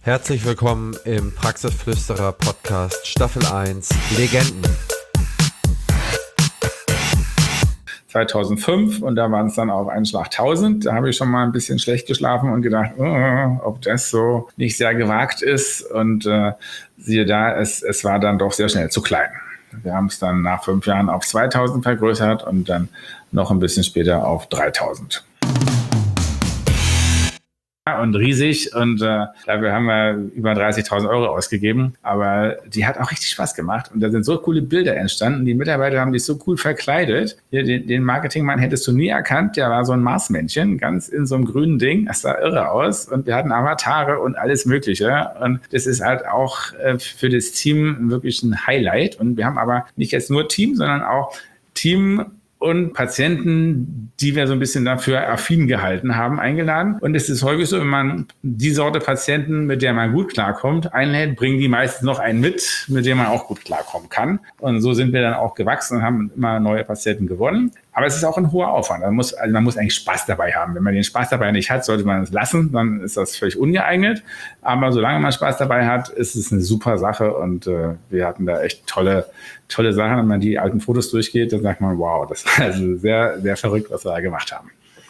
Herzlich willkommen im Praxisflüsterer Podcast Staffel 1 Legenden. 2005 und da waren es dann auf einen Schlag 1000. Da habe ich schon mal ein bisschen schlecht geschlafen und gedacht, ob das so nicht sehr gewagt ist. Und siehe da, es war dann doch sehr schnell zu klein. Wir haben es dann nach 5 Jahren auf 2000 vergrößert und dann noch ein bisschen später auf 3000. Und riesig und dafür haben wir über 30.000 Euro ausgegeben, aber die hat auch richtig Spaß gemacht und da sind so coole Bilder entstanden, die Mitarbeiter haben sich so cool verkleidet. Hier, den Marketingmann hättest du nie erkannt, der war so ein Marsmännchen, ganz in so einem grünen Ding, das sah irre aus und wir hatten Avatare und alles mögliche und das ist halt auch für das Team wirklich ein Highlight und wir haben aber nicht jetzt nur Team, sondern auch Team und Patienten, die wir so ein bisschen dafür affin gehalten haben, eingeladen. Und es ist häufig so, wenn man die Sorte Patienten, mit der man gut klarkommt, einlädt, bringen die meistens noch einen mit dem man auch gut klarkommen kann. Und so sind wir dann auch gewachsen und haben immer neue Patienten gewonnen. Aber es ist auch ein hoher Aufwand. Man muss eigentlich Spaß dabei haben. Wenn man den Spaß dabei nicht hat, sollte man es lassen. Dann ist das völlig ungeeignet. Aber solange man Spaß dabei hat, ist es eine super Sache. Und wir hatten da echt tolle Sachen. Wenn man die alten Fotos durchgeht, dann sagt man, wow, das war also sehr, sehr verrückt, was wir da gemacht haben.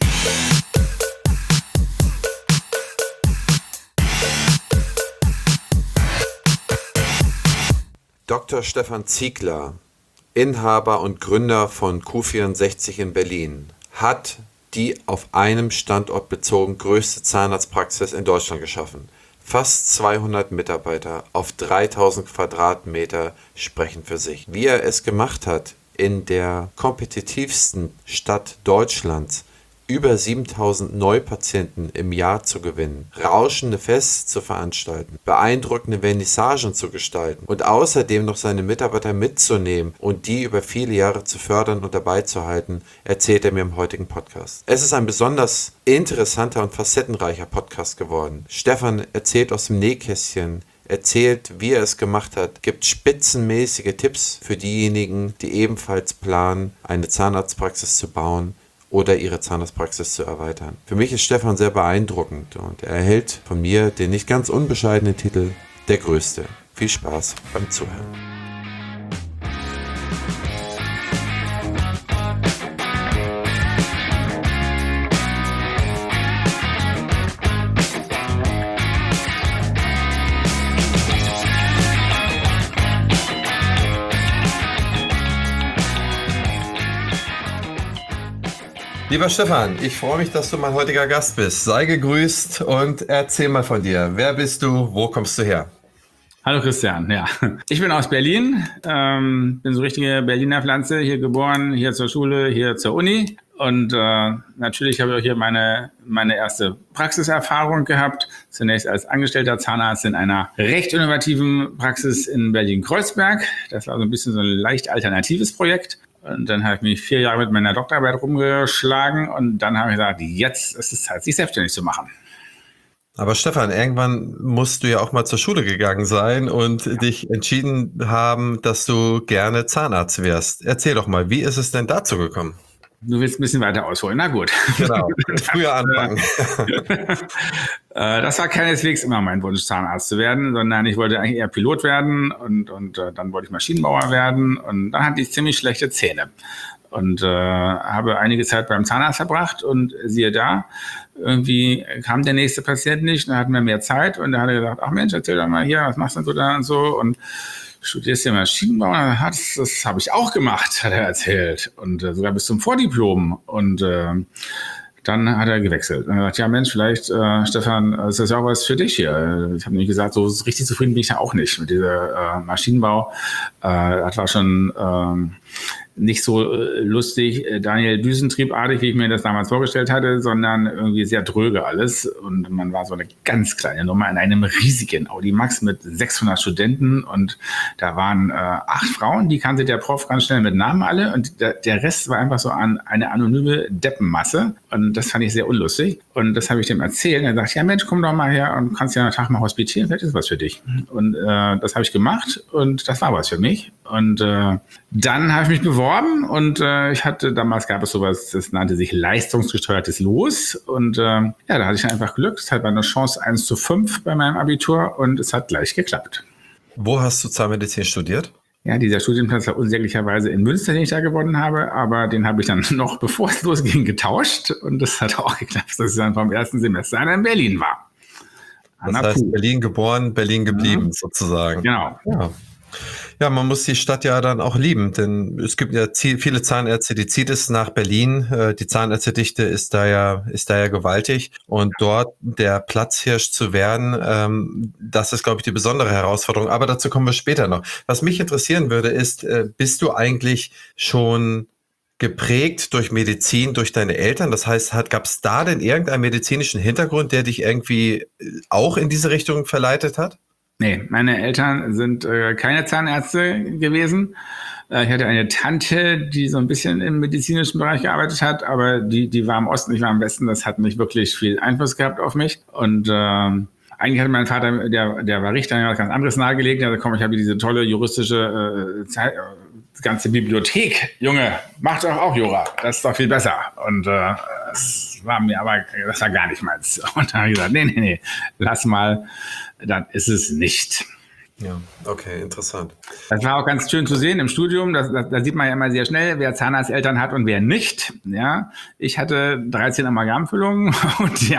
Dr. Stefan Ziegler, Inhaber und Gründer von Q64 in Berlin, hat die auf einem Standort bezogen größte Zahnarztpraxis in Deutschland geschaffen. Fast 200 Mitarbeiter auf 3000 Quadratmeter sprechen für sich. Wie er es gemacht hat, in der kompetitivsten Stadt Deutschlands über 7000 Neupatienten im Jahr zu gewinnen, rauschende Feste zu veranstalten, beeindruckende Vernissagen zu gestalten und außerdem noch seine Mitarbeiter mitzunehmen und die über viele Jahre zu fördern und dabei zu halten, erzählt er mir im heutigen Podcast. Es ist ein besonders interessanter und facettenreicher Podcast geworden. Stefan erzählt aus dem Nähkästchen, erzählt, wie er es gemacht hat, gibt spitzenmäßige Tipps für diejenigen, die ebenfalls planen, eine Zahnarztpraxis zu bauen oder ihre Zahnarztpraxis zu erweitern. Für mich ist Stefan sehr beeindruckend und er erhält von mir den nicht ganz unbescheidenen Titel Der Größte. Viel Spaß beim Zuhören. Lieber Stefan, ich freue mich, dass du mein heutiger Gast bist. Sei gegrüßt und erzähl mal von dir. Wer bist du? Wo kommst du her? Hallo Christian, ja. Ich bin aus Berlin, bin so richtige Berliner Pflanze, hier geboren, hier zur Schule, hier zur Uni. Und natürlich habe ich auch hier meine erste Praxiserfahrung gehabt. Zunächst als angestellter Zahnarzt in einer recht innovativen Praxis in Berlin-Kreuzberg. Das war so ein bisschen so ein leicht alternatives Projekt. Und dann habe ich mich 4 Jahre mit meiner Doktorarbeit rumgeschlagen und dann habe ich gesagt, jetzt ist es Zeit, sich selbstständig zu machen. Aber Stefan, irgendwann musst du ja auch mal zur Schule gegangen sein und dich entschieden haben, dass du gerne Zahnarzt wärst. Erzähl doch mal, wie ist es denn dazu gekommen? Du willst ein bisschen weiter ausholen, na gut. Genau, früher anfangen. Das war keineswegs immer mein Wunsch, Zahnarzt zu werden, sondern ich wollte eigentlich eher Pilot werden und dann wollte ich Maschinenbauer werden und dann hatte ich ziemlich schlechte Zähne und habe einige Zeit beim Zahnarzt verbracht und siehe da, irgendwie kam der nächste Patient nicht, dann hatten wir mehr Zeit und da hat er gesagt, ach Mensch, erzähl doch mal hier, was machst du da und so und studierst ja Maschinenbau? Das habe ich auch gemacht, hat er erzählt. Und sogar bis zum Vordiplom. Und dann hat er gewechselt. Und er hat gesagt, ja Mensch, vielleicht, Stefan, ist das ja auch was für dich hier. Ich habe nämlich gesagt, so richtig zufrieden bin ich ja auch nicht mit dieser Maschinenbau. Das war schon nicht so lustig, Daniel Düsentriebartig, wie ich mir das damals vorgestellt hatte, sondern irgendwie sehr dröge alles. Und man war so eine ganz kleine Nummer in einem riesigen Audi Max mit 600 Studenten. Und da waren 8 Frauen, die kannte der Prof ganz schnell mit Namen alle. Und der Rest war einfach so eine anonyme Deppenmasse. Und das fand ich sehr unlustig. Und das habe ich dem erzählt. Und er sagt, ja Mensch, komm doch mal her und kannst ja einen Tag mal hospitieren, vielleicht ist was für dich. Und das habe ich gemacht und das war was für mich. Und dann habe ich mich beworben und damals gab es sowas, das nannte sich leistungsgesteuertes Los. Und da hatte ich einfach Glück. Es hatte eine Chance 1:5 bei meinem Abitur und es hat gleich geklappt. Wo hast du Zahnmedizin studiert? Ja, dieser Studienplatz war unsäglicherweise in Münster, den ich da gewonnen habe, aber den habe ich dann noch, bevor es losging, getauscht und das hat auch geklappt, dass ich dann vom ersten Semester in Berlin war. Das heißt, Berlin geboren, Berlin geblieben, sozusagen. Genau. Ja, man muss die Stadt ja dann auch lieben, denn es gibt ja viele Zahnärzte, die zieht es nach Berlin. Die Zahnärztedichte ist da ja gewaltig. Und dort der Platzhirsch zu werden, das ist, glaube ich, die besondere Herausforderung. Aber dazu kommen wir später noch. Was mich interessieren würde, ist, bist du eigentlich schon geprägt durch Medizin, durch deine Eltern? Das heißt, gab es da denn irgendeinen medizinischen Hintergrund, der dich irgendwie auch in diese Richtung verleitet hat? Nee, meine Eltern sind keine Zahnärzte gewesen. Ich hatte eine Tante, die so ein bisschen im medizinischen Bereich gearbeitet hat, aber die war im Osten, ich war im Westen. Das hat nicht wirklich viel Einfluss gehabt auf mich. Und eigentlich hatte mein Vater, der war Richter, der hat was ganz anderes nahegelegt. Also komm, ich habe diese tolle juristische ganze Bibliothek. Junge, mach doch auch Jura. Das ist doch viel besser. Und das war gar nicht meins. Und da habe ich gesagt, nee, lass mal. Dann ist es nicht. Ja, okay, interessant. Das war auch ganz schön zu sehen im Studium. Da sieht man ja immer sehr schnell, wer Zahnarzteltern hat und wer nicht. Ja, ich hatte 13 Amalgamfüllungen und die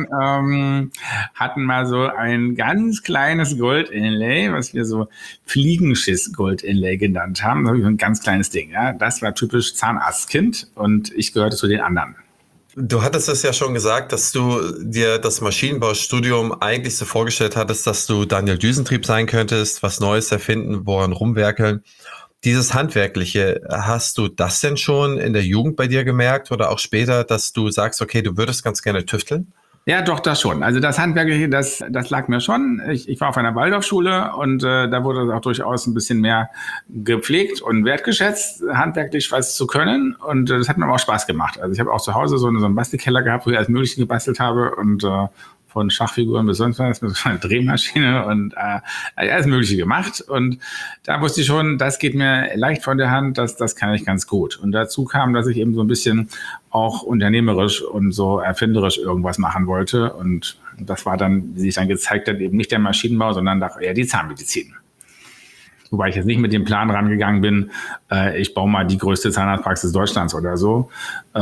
anderen hatten mal so ein ganz kleines Gold-Inlay, was wir so Fliegenschiss-Gold-Inlay genannt haben. Das war ein ganz kleines Ding. Ja, das war typisch Zahnarztkind und ich gehörte zu den anderen. Du hattest es ja schon gesagt, dass du dir das Maschinenbaustudium eigentlich so vorgestellt hattest, dass du Daniel Düsentrieb sein könntest, was Neues erfinden, woran rumwerkeln. Dieses Handwerkliche, hast du das denn schon in der Jugend bei dir gemerkt oder auch später, dass du sagst, okay, du würdest ganz gerne tüfteln? Ja, doch, das schon. Also das Handwerkliche, das lag mir schon. Ich war auf einer Waldorfschule und da wurde das auch durchaus ein bisschen mehr gepflegt und wertgeschätzt, handwerklich was zu können. Und das hat mir aber auch Spaß gemacht. Also ich habe auch zu Hause so einen Bastelkeller gehabt, wo ich alles Mögliche gebastelt habe und von Schachfiguren bis sonst was, mit so einer Drehmaschine und alles Mögliche gemacht. Und da wusste ich schon, das geht mir leicht von der Hand, das kann ich ganz gut. Und dazu kam, dass ich eben so ein bisschen auch unternehmerisch und so erfinderisch irgendwas machen wollte. Und das war dann, wie sich dann gezeigt hat, eben nicht der Maschinenbau, sondern eher die Zahnmedizin. Wobei ich jetzt nicht mit dem Plan rangegangen bin, ich baue mal die größte Zahnarztpraxis Deutschlands oder so.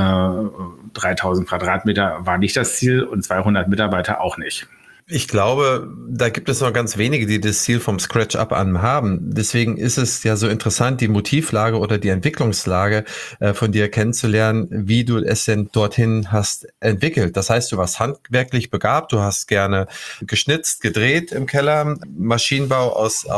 3000 Quadratmeter war nicht das Ziel und 200 Mitarbeiter auch nicht. Ich glaube, da gibt es noch ganz wenige, die das Ziel vom Scratch-up an haben. Deswegen ist es ja so interessant, die Motivlage oder die Entwicklungslage von dir kennenzulernen, wie du es denn dorthin hast entwickelt. Das heißt, du warst handwerklich begabt, du hast gerne geschnitzt, gedreht im Keller. Maschinenbau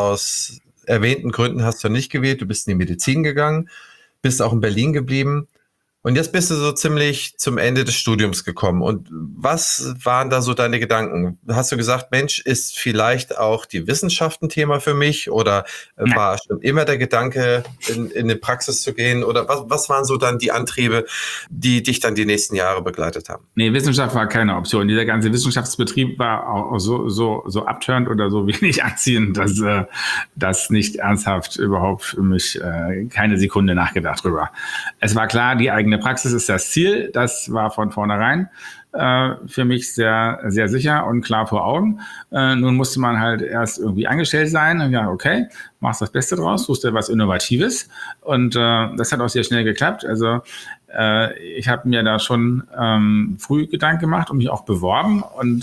aus erwähnten Gründen hast du nicht gewählt. Du bist in die Medizin gegangen, bist auch in Berlin geblieben. Und jetzt bist du so ziemlich zum Ende des Studiums gekommen. Und was waren da so deine Gedanken? Hast du gesagt, Mensch, ist vielleicht auch die Wissenschaft ein Thema für mich? Oder war schon immer der Gedanke, in eine Praxis zu gehen? Oder was waren so dann die Antriebe, die dich dann die nächsten Jahre begleitet haben? Nee, Wissenschaft war keine Option. Dieser ganze Wissenschaftsbetrieb war auch so abturnt oder so wenig anziehend, dass das nicht ernsthaft überhaupt für mich keine Sekunde nachgedacht drüber. Es war klar, die eigene Praxis ist das Ziel. Das war von vornherein für mich sehr, sehr sicher und klar vor Augen. Nun musste man halt erst irgendwie angestellt sein. Und ja, okay, machst das Beste draus, suchst dir was Innovatives. Und das hat auch sehr schnell geklappt. Also ich habe mir da schon früh Gedanken gemacht und mich auch beworben. Und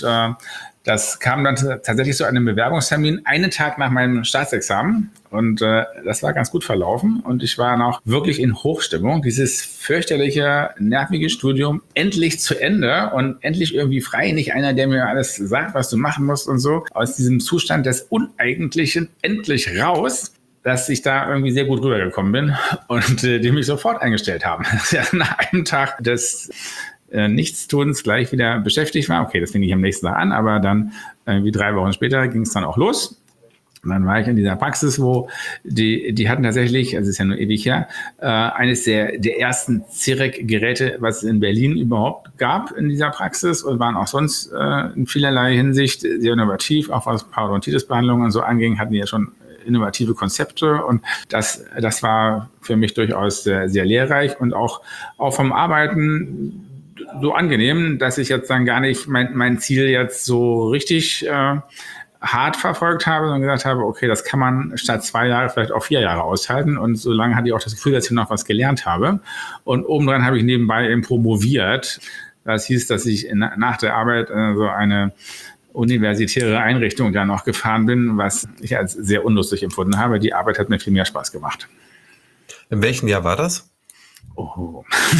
das kam dann tatsächlich zu einem Bewerbungstermin einen Tag nach meinem Staatsexamen und das war ganz gut verlaufen und ich war noch wirklich in Hochstimmung. Dieses fürchterliche, nervige Studium endlich zu Ende und endlich irgendwie frei, nicht einer, der mir alles sagt, was du machen musst und so. Aus diesem Zustand des Uneigentlichen endlich raus, dass ich da irgendwie sehr gut rübergekommen bin und die mich sofort eingestellt haben. Nach einem Tag des Nichtstuns gleich wieder beschäftigt war. Okay, das fing ich am nächsten Tag an, aber dann wie 3 Wochen später ging es dann auch los. Und dann war ich in dieser Praxis, wo die hatten tatsächlich, also ist ja nur ewig her, eines der ersten CIREC-Geräte, was es in Berlin überhaupt gab in dieser Praxis und waren auch sonst in vielerlei Hinsicht sehr innovativ, auch was Parodontitis-Behandlungen und so anging, hatten die ja schon innovative Konzepte und das war für mich durchaus sehr, sehr lehrreich und auch vom Arbeiten so angenehm, dass ich jetzt dann gar nicht mein Ziel jetzt so richtig hart verfolgt habe, sondern gesagt habe, okay, das kann man statt 2 Jahre vielleicht auch 4 Jahre aushalten. Und so lange hatte ich auch das Gefühl, dass ich noch was gelernt habe. Und obendrein habe ich nebenbei eben promoviert. Das hieß, dass ich nach der Arbeit so eine universitäre Einrichtung dann noch gefahren bin, was ich als sehr unlustig empfunden habe. Die Arbeit hat mir viel mehr Spaß gemacht. In welchem Jahr war das? Oh.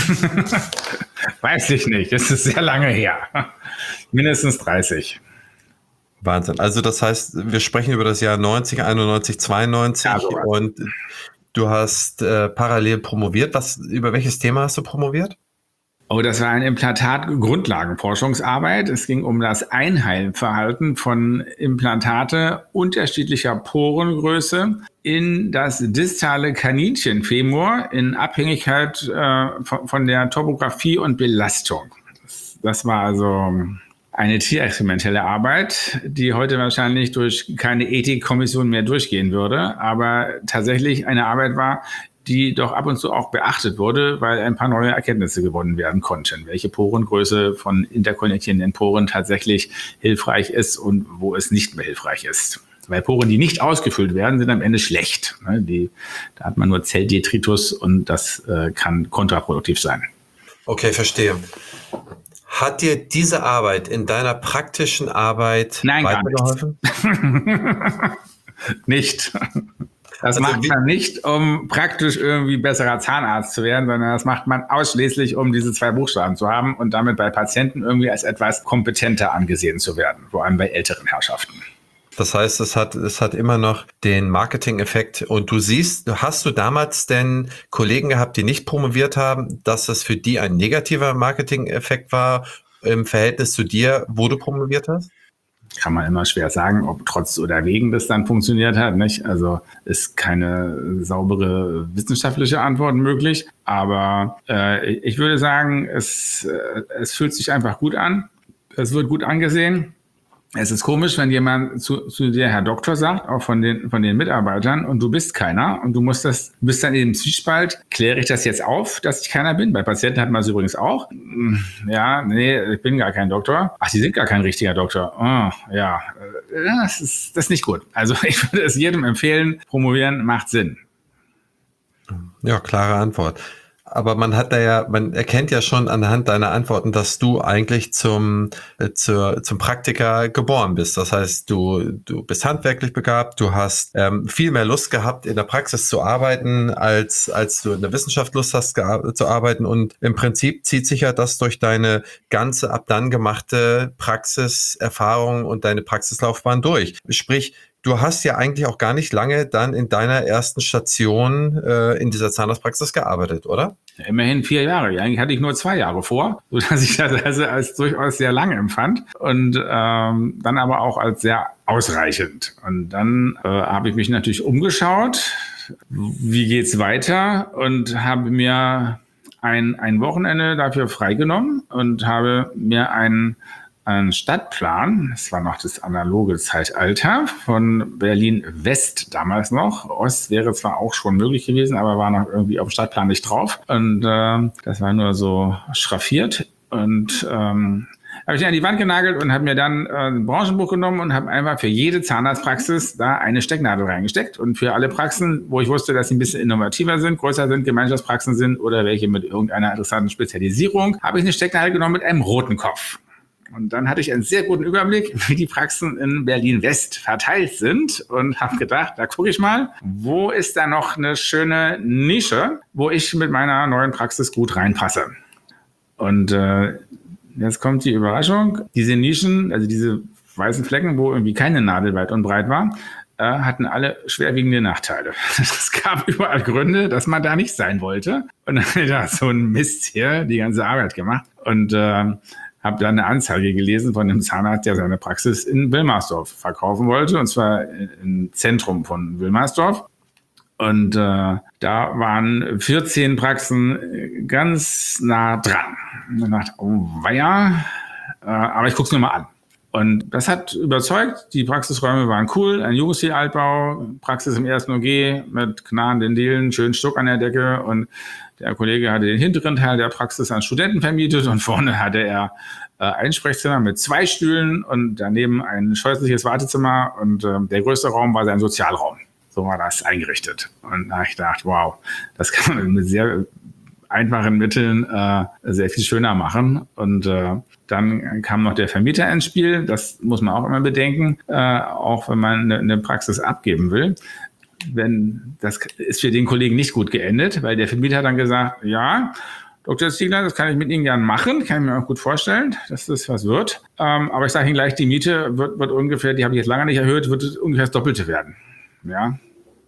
Weiß ich nicht. Das ist sehr lange her. Mindestens 30. Wahnsinn. Also das heißt, wir sprechen über das Jahr 90, 91, 92 Ja, sowas. Und du hast parallel promoviert. Über welches Thema hast du promoviert? Oh, das war eine Implantat-Grundlagenforschungsarbeit. Es ging um das Einheilverhalten von Implantate unterschiedlicher Porengröße in das distale Kaninchenfemur in Abhängigkeit von der Topographie und Belastung. Das war also eine tierexperimentelle Arbeit, die heute wahrscheinlich durch keine Ethikkommission mehr durchgehen würde, aber tatsächlich eine Arbeit war, die doch ab und zu auch beachtet wurde, weil ein paar neue Erkenntnisse gewonnen werden konnten, welche Porengröße von interkonnektierenden Poren tatsächlich hilfreich ist und wo es nicht mehr hilfreich ist. Weil Poren, die nicht ausgefüllt werden, sind am Ende schlecht. Da hat man nur Zelldetritus und das kann kontraproduktiv sein. Okay, verstehe. Hat dir diese Arbeit in deiner praktischen Arbeit weitergeholfen? Nicht. Das macht man nicht, um praktisch irgendwie besserer Zahnarzt zu werden, sondern das macht man ausschließlich, um diese 2 Buchstaben zu haben und damit bei Patienten irgendwie als etwas kompetenter angesehen zu werden, vor allem bei älteren Herrschaften. Das heißt, es hat immer noch den Marketing-Effekt. Und hast du damals denn Kollegen gehabt, die nicht promoviert haben, dass es für die ein negativer Marketing-Effekt war im Verhältnis zu dir, wo du promoviert hast? Kann man immer schwer sagen, ob trotz oder wegen das dann funktioniert hat, nicht? Also ist keine saubere wissenschaftliche Antwort möglich. Aber ich würde sagen, es fühlt sich einfach gut an. Es wird gut angesehen. Es ist komisch, wenn jemand zu dir Herr Doktor sagt, auch von den Mitarbeitern, und du bist keiner und du bist dann in dem Zwiespalt, kläre ich das jetzt auf, dass ich keiner bin? Bei Patienten hat man es übrigens auch. Ja, nee, ich bin gar kein Doktor. Ach, Sie sind gar kein richtiger Doktor. Oh, ja, das ist nicht gut. Also ich würde es jedem empfehlen, promovieren macht Sinn. Ja, klare Antwort. Aber man erkennt ja schon anhand deiner Antworten, dass du eigentlich zum Praktiker geboren bist. Das heißt, du bist handwerklich begabt, du hast viel mehr Lust gehabt, in der Praxis zu arbeiten, als du in der Wissenschaft Lust hast zu arbeiten. Und im Prinzip zieht sich ja das durch deine ganze ab dann gemachte Praxiserfahrung und deine Praxislaufbahn durch. Sprich, du hast ja eigentlich auch gar nicht lange dann in deiner ersten Station in dieser Zahnarztpraxis gearbeitet, oder? Ja, immerhin 4 Jahre. Eigentlich hatte ich nur 2 Jahre vor, sodass ich das also als durchaus sehr lange empfand und dann aber auch als sehr ausreichend. Und dann habe ich mich natürlich umgeschaut, wie geht's weiter, und habe mir ein Wochenende dafür freigenommen und habe mir einen Stadtplan, das war noch das analoge Zeitalter, von Berlin-West damals noch. Ost wäre zwar auch schon möglich gewesen, aber war noch irgendwie auf dem Stadtplan nicht drauf. Und das war nur so schraffiert. Und habe ich an die Wand genagelt und habe mir dann ein Branchenbuch genommen und habe einfach für jede Zahnarztpraxis da eine Stecknadel reingesteckt. Und für alle Praxen, wo ich wusste, dass sie ein bisschen innovativer sind, größer sind, Gemeinschaftspraxen sind oder welche mit irgendeiner interessanten Spezialisierung, habe ich eine Stecknadel genommen mit einem roten Kopf. Und dann hatte ich einen sehr guten Überblick, wie die Praxen in Berlin-West verteilt sind und habe gedacht, da gucke ich mal, wo ist da noch eine schöne Nische, wo ich mit meiner neuen Praxis gut reinpasse. Und jetzt kommt die Überraschung. Diese Nischen, also diese weißen Flecken, wo irgendwie keine Nadel weit und breit war, hatten alle schwerwiegende Nachteile. Es gab überall Gründe, dass man da nicht sein wollte. Und dann habe ich gedacht, so ein Mist hier, die ganze Arbeit gemacht. Und habe dann eine Anzeige gelesen von einem Zahnarzt, der seine Praxis in Wilmersdorf verkaufen wollte, und zwar im Zentrum von Wilmersdorf. Und da waren 14 Praxen ganz nah dran. Und ich dachte, oh weia, aber ich gucke es mir mal an. Und das hat überzeugt. Die Praxisräume waren cool. Ein Jugendstil-Altbau, Praxis im ersten OG mit knarrenden Dielen, schönen Stuck an der Decke. Und der Kollege hatte den hinteren Teil der Praxis an Studenten vermietet und vorne hatte er ein Sprechzimmer mit 2 Stühlen und daneben ein scheußliches Wartezimmer und der größte Raum war sein Sozialraum. So war das eingerichtet. Und da habe ich gedacht, wow, das kann man mit sehr einfachen Mitteln sehr viel schöner machen. Und dann kam noch der Vermieter ins Spiel. Das muss man auch immer bedenken, auch wenn man eine Praxis abgeben will. Das ist für den Kollegen nicht gut geendet, weil der Vermieter hat dann gesagt, ja, Dr. Ziegler, das kann ich mit Ihnen gerne machen, kann ich mir auch gut vorstellen, dass das was wird. Aber ich sage Ihnen gleich, die Miete wird ungefähr, die habe ich jetzt lange nicht erhöht, wird ungefähr das Doppelte werden. Ja,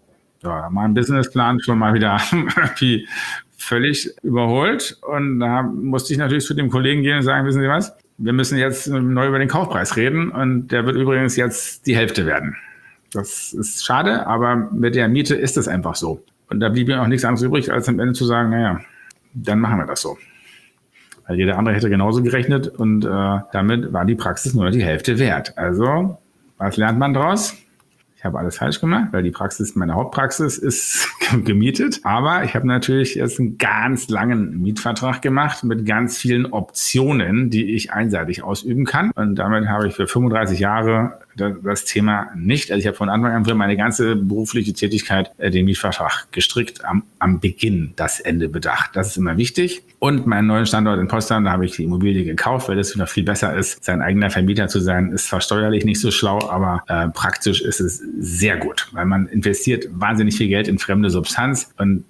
mein Businessplan schon mal wieder irgendwie völlig überholt. Und da musste ich natürlich zu dem Kollegen gehen und sagen, wissen Sie was, wir müssen jetzt neu über den Kaufpreis reden und der wird übrigens jetzt die Hälfte werden. Das ist schade, aber mit der Miete ist es einfach so. Und da blieb mir auch nichts anderes übrig, als am Ende zu sagen, naja, dann machen wir das so. Weil jeder andere hätte genauso gerechnet und damit war die Praxis nur die Hälfte wert. Also, was lernt man daraus? Ich habe alles falsch gemacht, weil die Praxis, meine Hauptpraxis ist gemietet. Aber ich habe natürlich jetzt einen ganz langen Mietvertrag gemacht mit ganz vielen Optionen, die ich einseitig ausüben kann. Und damit habe ich für 35 Jahre das Thema nicht. Also ich habe von Anfang an für meine ganze berufliche Tätigkeit den Mietvertrag gestrickt, am Beginn das Ende bedacht. Das ist immer wichtig. Und meinen neuen Standort in Potsdam, da habe ich die Immobilie gekauft, weil das noch viel besser ist. Sein eigener Vermieter zu sein, ist zwar steuerlich nicht so schlau, aber praktisch ist es sehr gut, weil man investiert wahnsinnig viel Geld in fremde Substanz und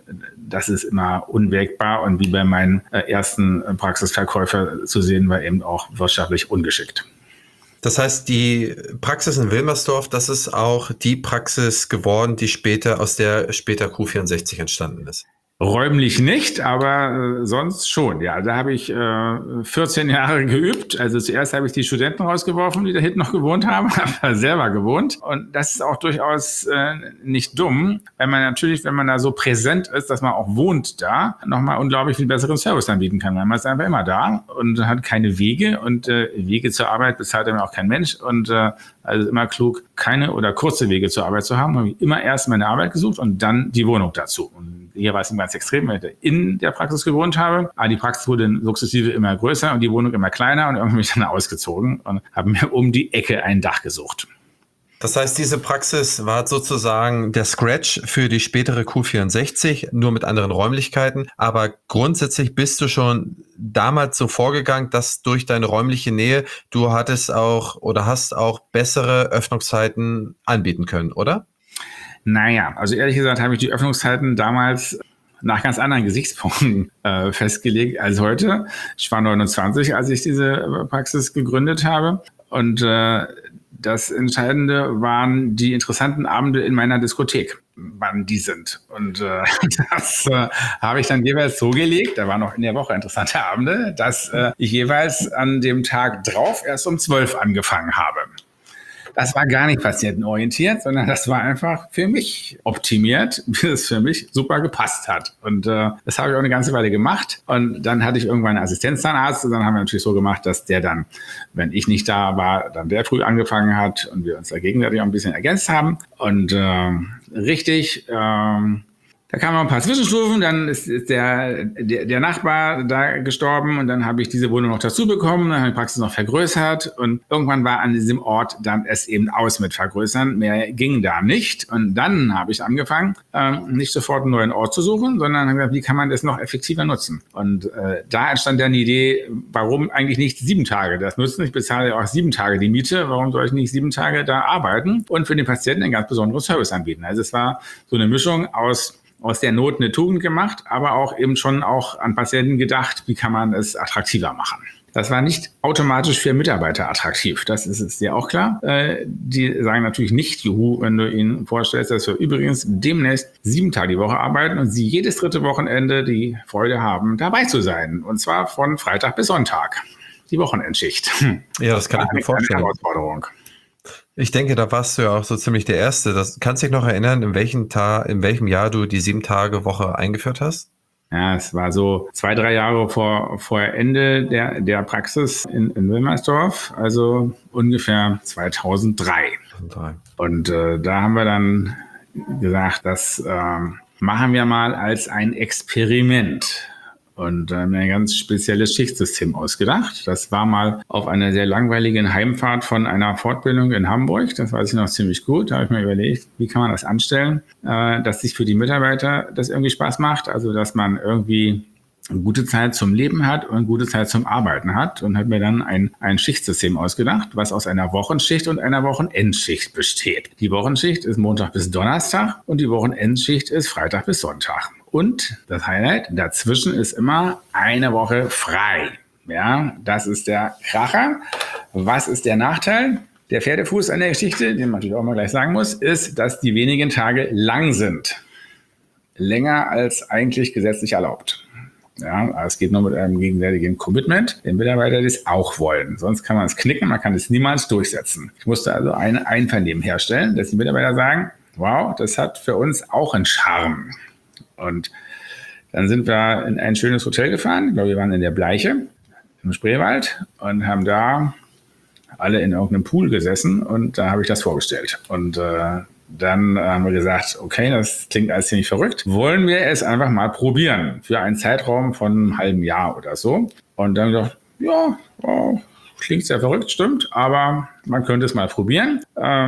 das ist immer unwägbar und wie bei meinen ersten Praxisverkäufer zu sehen, war eben auch wirtschaftlich ungeschickt. Das heißt, die Praxis in Wilmersdorf, das ist auch die Praxis geworden, die aus der später Q64 entstanden ist. Räumlich nicht, aber sonst schon. Ja, da habe ich 14 Jahre geübt. Also zuerst habe ich die Studenten rausgeworfen, die da hinten noch gewohnt haben, habe selber gewohnt. Und das ist auch durchaus nicht dumm, weil man natürlich, wenn man da so präsent ist, dass man auch wohnt da, nochmal unglaublich viel besseren Service anbieten kann, weil man ist einfach immer da und hat keine Wege und Wege zur Arbeit bezahlt immer auch kein Mensch und also immer klug, keine oder kurze Wege zur Arbeit zu haben. Habe ich immer erst meine Arbeit gesucht und dann die Wohnung dazu. Und hier war es ganz extrem, weil ich in der Praxis gewohnt habe. Aber die Praxis wurde sukzessive immer größer und die Wohnung immer kleiner und irgendwann bin ich dann ausgezogen und habe mir um die Ecke ein Dach gesucht. Das heißt, diese Praxis war sozusagen der Scratch für die spätere Q64, nur mit anderen Räumlichkeiten. Aber grundsätzlich bist du schon damals so vorgegangen, dass durch deine räumliche Nähe du hattest auch oder hast auch bessere Öffnungszeiten anbieten können, oder? Naja, also ehrlich gesagt habe ich die Öffnungszeiten damals nach ganz anderen Gesichtspunkten festgelegt als heute. Ich war 29, als ich diese Praxis gegründet habe und das Entscheidende waren die interessanten Abende in meiner Diskothek, wann die sind. Und das habe ich dann jeweils so gelegt, da waren noch in der Woche interessante Abende, dass ich jeweils an dem Tag drauf erst um 12 angefangen habe. Das war gar nicht patientenorientiert, sondern das war einfach für mich optimiert, wie es für mich super gepasst hat. Und das habe ich auch eine ganze Weile gemacht. Und dann hatte ich irgendwann einen Assistenzzahnarzt und dann haben wir natürlich so gemacht, dass der dann, wenn ich nicht da war, dann der früh angefangen hat und wir uns da gegenseitig auch ein bisschen ergänzt haben. Und da kamen noch ein paar Zwischenstufen, dann ist der Nachbar da gestorben und dann habe ich diese Wohnung noch dazu bekommen, dann habe ich die Praxis noch vergrößert und irgendwann war an diesem Ort dann es eben aus mit Vergrößern, mehr ging da nicht und dann habe ich angefangen, nicht sofort einen neuen Ort zu suchen, sondern habe gesagt, wie kann man das noch effektiver nutzen? Und da entstand dann die Idee, warum eigentlich nicht 7 Tage das nutzen? Ich bezahle ja auch 7 Tage die Miete, warum soll ich nicht 7 Tage da arbeiten und für den Patienten einen ganz besonderen Service anbieten? Also es war so eine Mischung aus der Not eine Tugend gemacht, aber auch eben schon auch an Patienten gedacht, wie kann man es attraktiver machen. Das war nicht automatisch für Mitarbeiter attraktiv, das ist dir auch klar. Die sagen natürlich nicht, juhu, wenn du ihnen vorstellst, dass wir übrigens demnächst 7 Tage die Woche arbeiten und sie jedes 3. Wochenende die Freude haben, dabei zu sein. Und zwar von Freitag bis Sonntag, die Wochenendschicht. Ja, das kann ich mir vorstellen. Eine Herausforderung. Ich denke, da warst du ja auch so ziemlich der Erste. Kannst du dich noch erinnern, in welchem Jahr du die 7-Tage-Woche eingeführt hast? Ja, es war so 2-3 Jahre vor Ende der Praxis in Wilmersdorf, also ungefähr 2003. Und da haben wir dann gesagt, das machen wir mal als ein Experiment. Und haben mir ein ganz spezielles Schichtsystem ausgedacht. Das war mal auf einer sehr langweiligen Heimfahrt von einer Fortbildung in Hamburg. Das weiß ich noch ziemlich gut. Da habe ich mir überlegt, wie kann man das anstellen, dass sich für die Mitarbeiter das irgendwie Spaß macht. Also, dass man irgendwie eine gute Zeit zum Leben hat und eine gute Zeit zum Arbeiten hat. Und habe mir dann ein Schichtsystem ausgedacht, was aus einer Wochenschicht und einer Wochenendschicht besteht. Die Wochenschicht ist Montag bis Donnerstag und die Wochenendschicht ist Freitag bis Sonntag. Und das Highlight, dazwischen ist immer eine Woche frei. Ja, das ist der Kracher. Was ist der Nachteil? Der Pferdefuß an der Geschichte, den man natürlich auch mal gleich sagen muss, ist, dass die wenigen Tage lang sind. Länger als eigentlich gesetzlich erlaubt. Ja, es geht nur mit einem gegenseitigen Commitment, den Mitarbeiter das auch wollen. Sonst kann man es knicken, man kann es niemals durchsetzen. Ich musste also ein Einvernehmen herstellen, dass die Mitarbeiter sagen, wow, das hat für uns auch einen Charme. Und dann sind wir in ein schönes Hotel gefahren. Ich glaube, wir waren in der Bleiche im Spreewald und haben da alle in irgendeinem Pool gesessen und da habe ich das vorgestellt. Und dann haben wir gesagt, okay, das klingt alles ziemlich verrückt. Wollen wir es einfach mal probieren für einen Zeitraum von einem halben Jahr oder so? Und dann gedacht, ja, klingt sehr verrückt, stimmt, aber man könnte es mal probieren.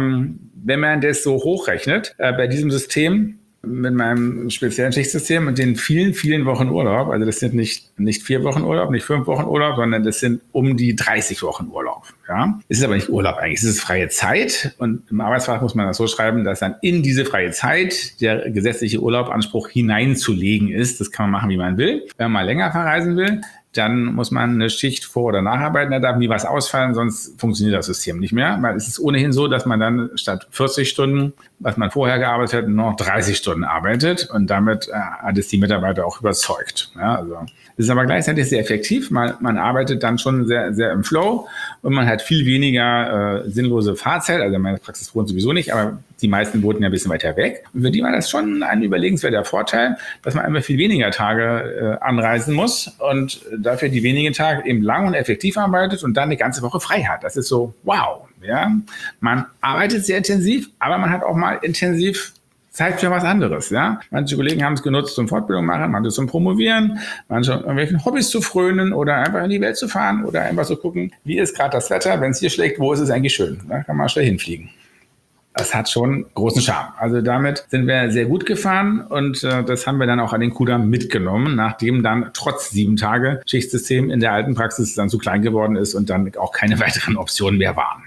Wenn man das so hochrechnet, bei diesem System, mit meinem speziellen Schichtsystem und den vielen, vielen Wochen Urlaub, also das sind nicht 4 Wochen Urlaub, nicht 5 Wochen Urlaub, sondern das sind um die 30 Wochen Urlaub. Ja? Es ist aber nicht Urlaub eigentlich, es ist freie Zeit und im Arbeitsvertrag muss man das so schreiben, dass dann in diese freie Zeit der gesetzliche Urlaubanspruch hineinzulegen ist. Das kann man machen, wie man will. Wenn man mal länger verreisen will, dann muss man eine Schicht vor- oder nacharbeiten, da darf nie was ausfallen, sonst funktioniert das System nicht mehr. Weil es ist ohnehin so, dass man dann statt 40 Stunden, was man vorher gearbeitet hat, nur noch 30 Stunden arbeitet und damit hat es die Mitarbeiter auch überzeugt. Ja, also es ist aber gleichzeitig sehr effektiv. Man arbeitet dann schon sehr, sehr im Flow und man hat viel weniger sinnlose Fahrzeit. Also meine Praxis wohnt sowieso nicht, aber die meisten wohnten ja ein bisschen weiter weg. Und für die war das schon ein überlegenswerter Vorteil, dass man einfach viel weniger Tage anreisen muss und dafür die wenigen Tage eben lang und effektiv arbeitet und dann eine ganze Woche frei hat. Das ist so, wow. Ja? Man arbeitet sehr intensiv, aber man hat auch mal intensiv Zeit für was anderes. Ja? Manche Kollegen haben es genutzt zum Fortbildung machen, manche zum Promovieren, manche irgendwelchen Hobbys zu frönen oder einfach in die Welt zu fahren oder einfach so gucken, wie ist gerade das Wetter, wenn es hier schlägt, wo ist es eigentlich schön. Da kann man schnell hinfliegen. Das hat schon großen Charme. Also damit sind wir sehr gut gefahren und das haben wir dann auch an den Kudamm mitgenommen, nachdem dann trotz 7 Tage Schichtsystem in der alten Praxis dann zu klein geworden ist und dann auch keine weiteren Optionen mehr waren.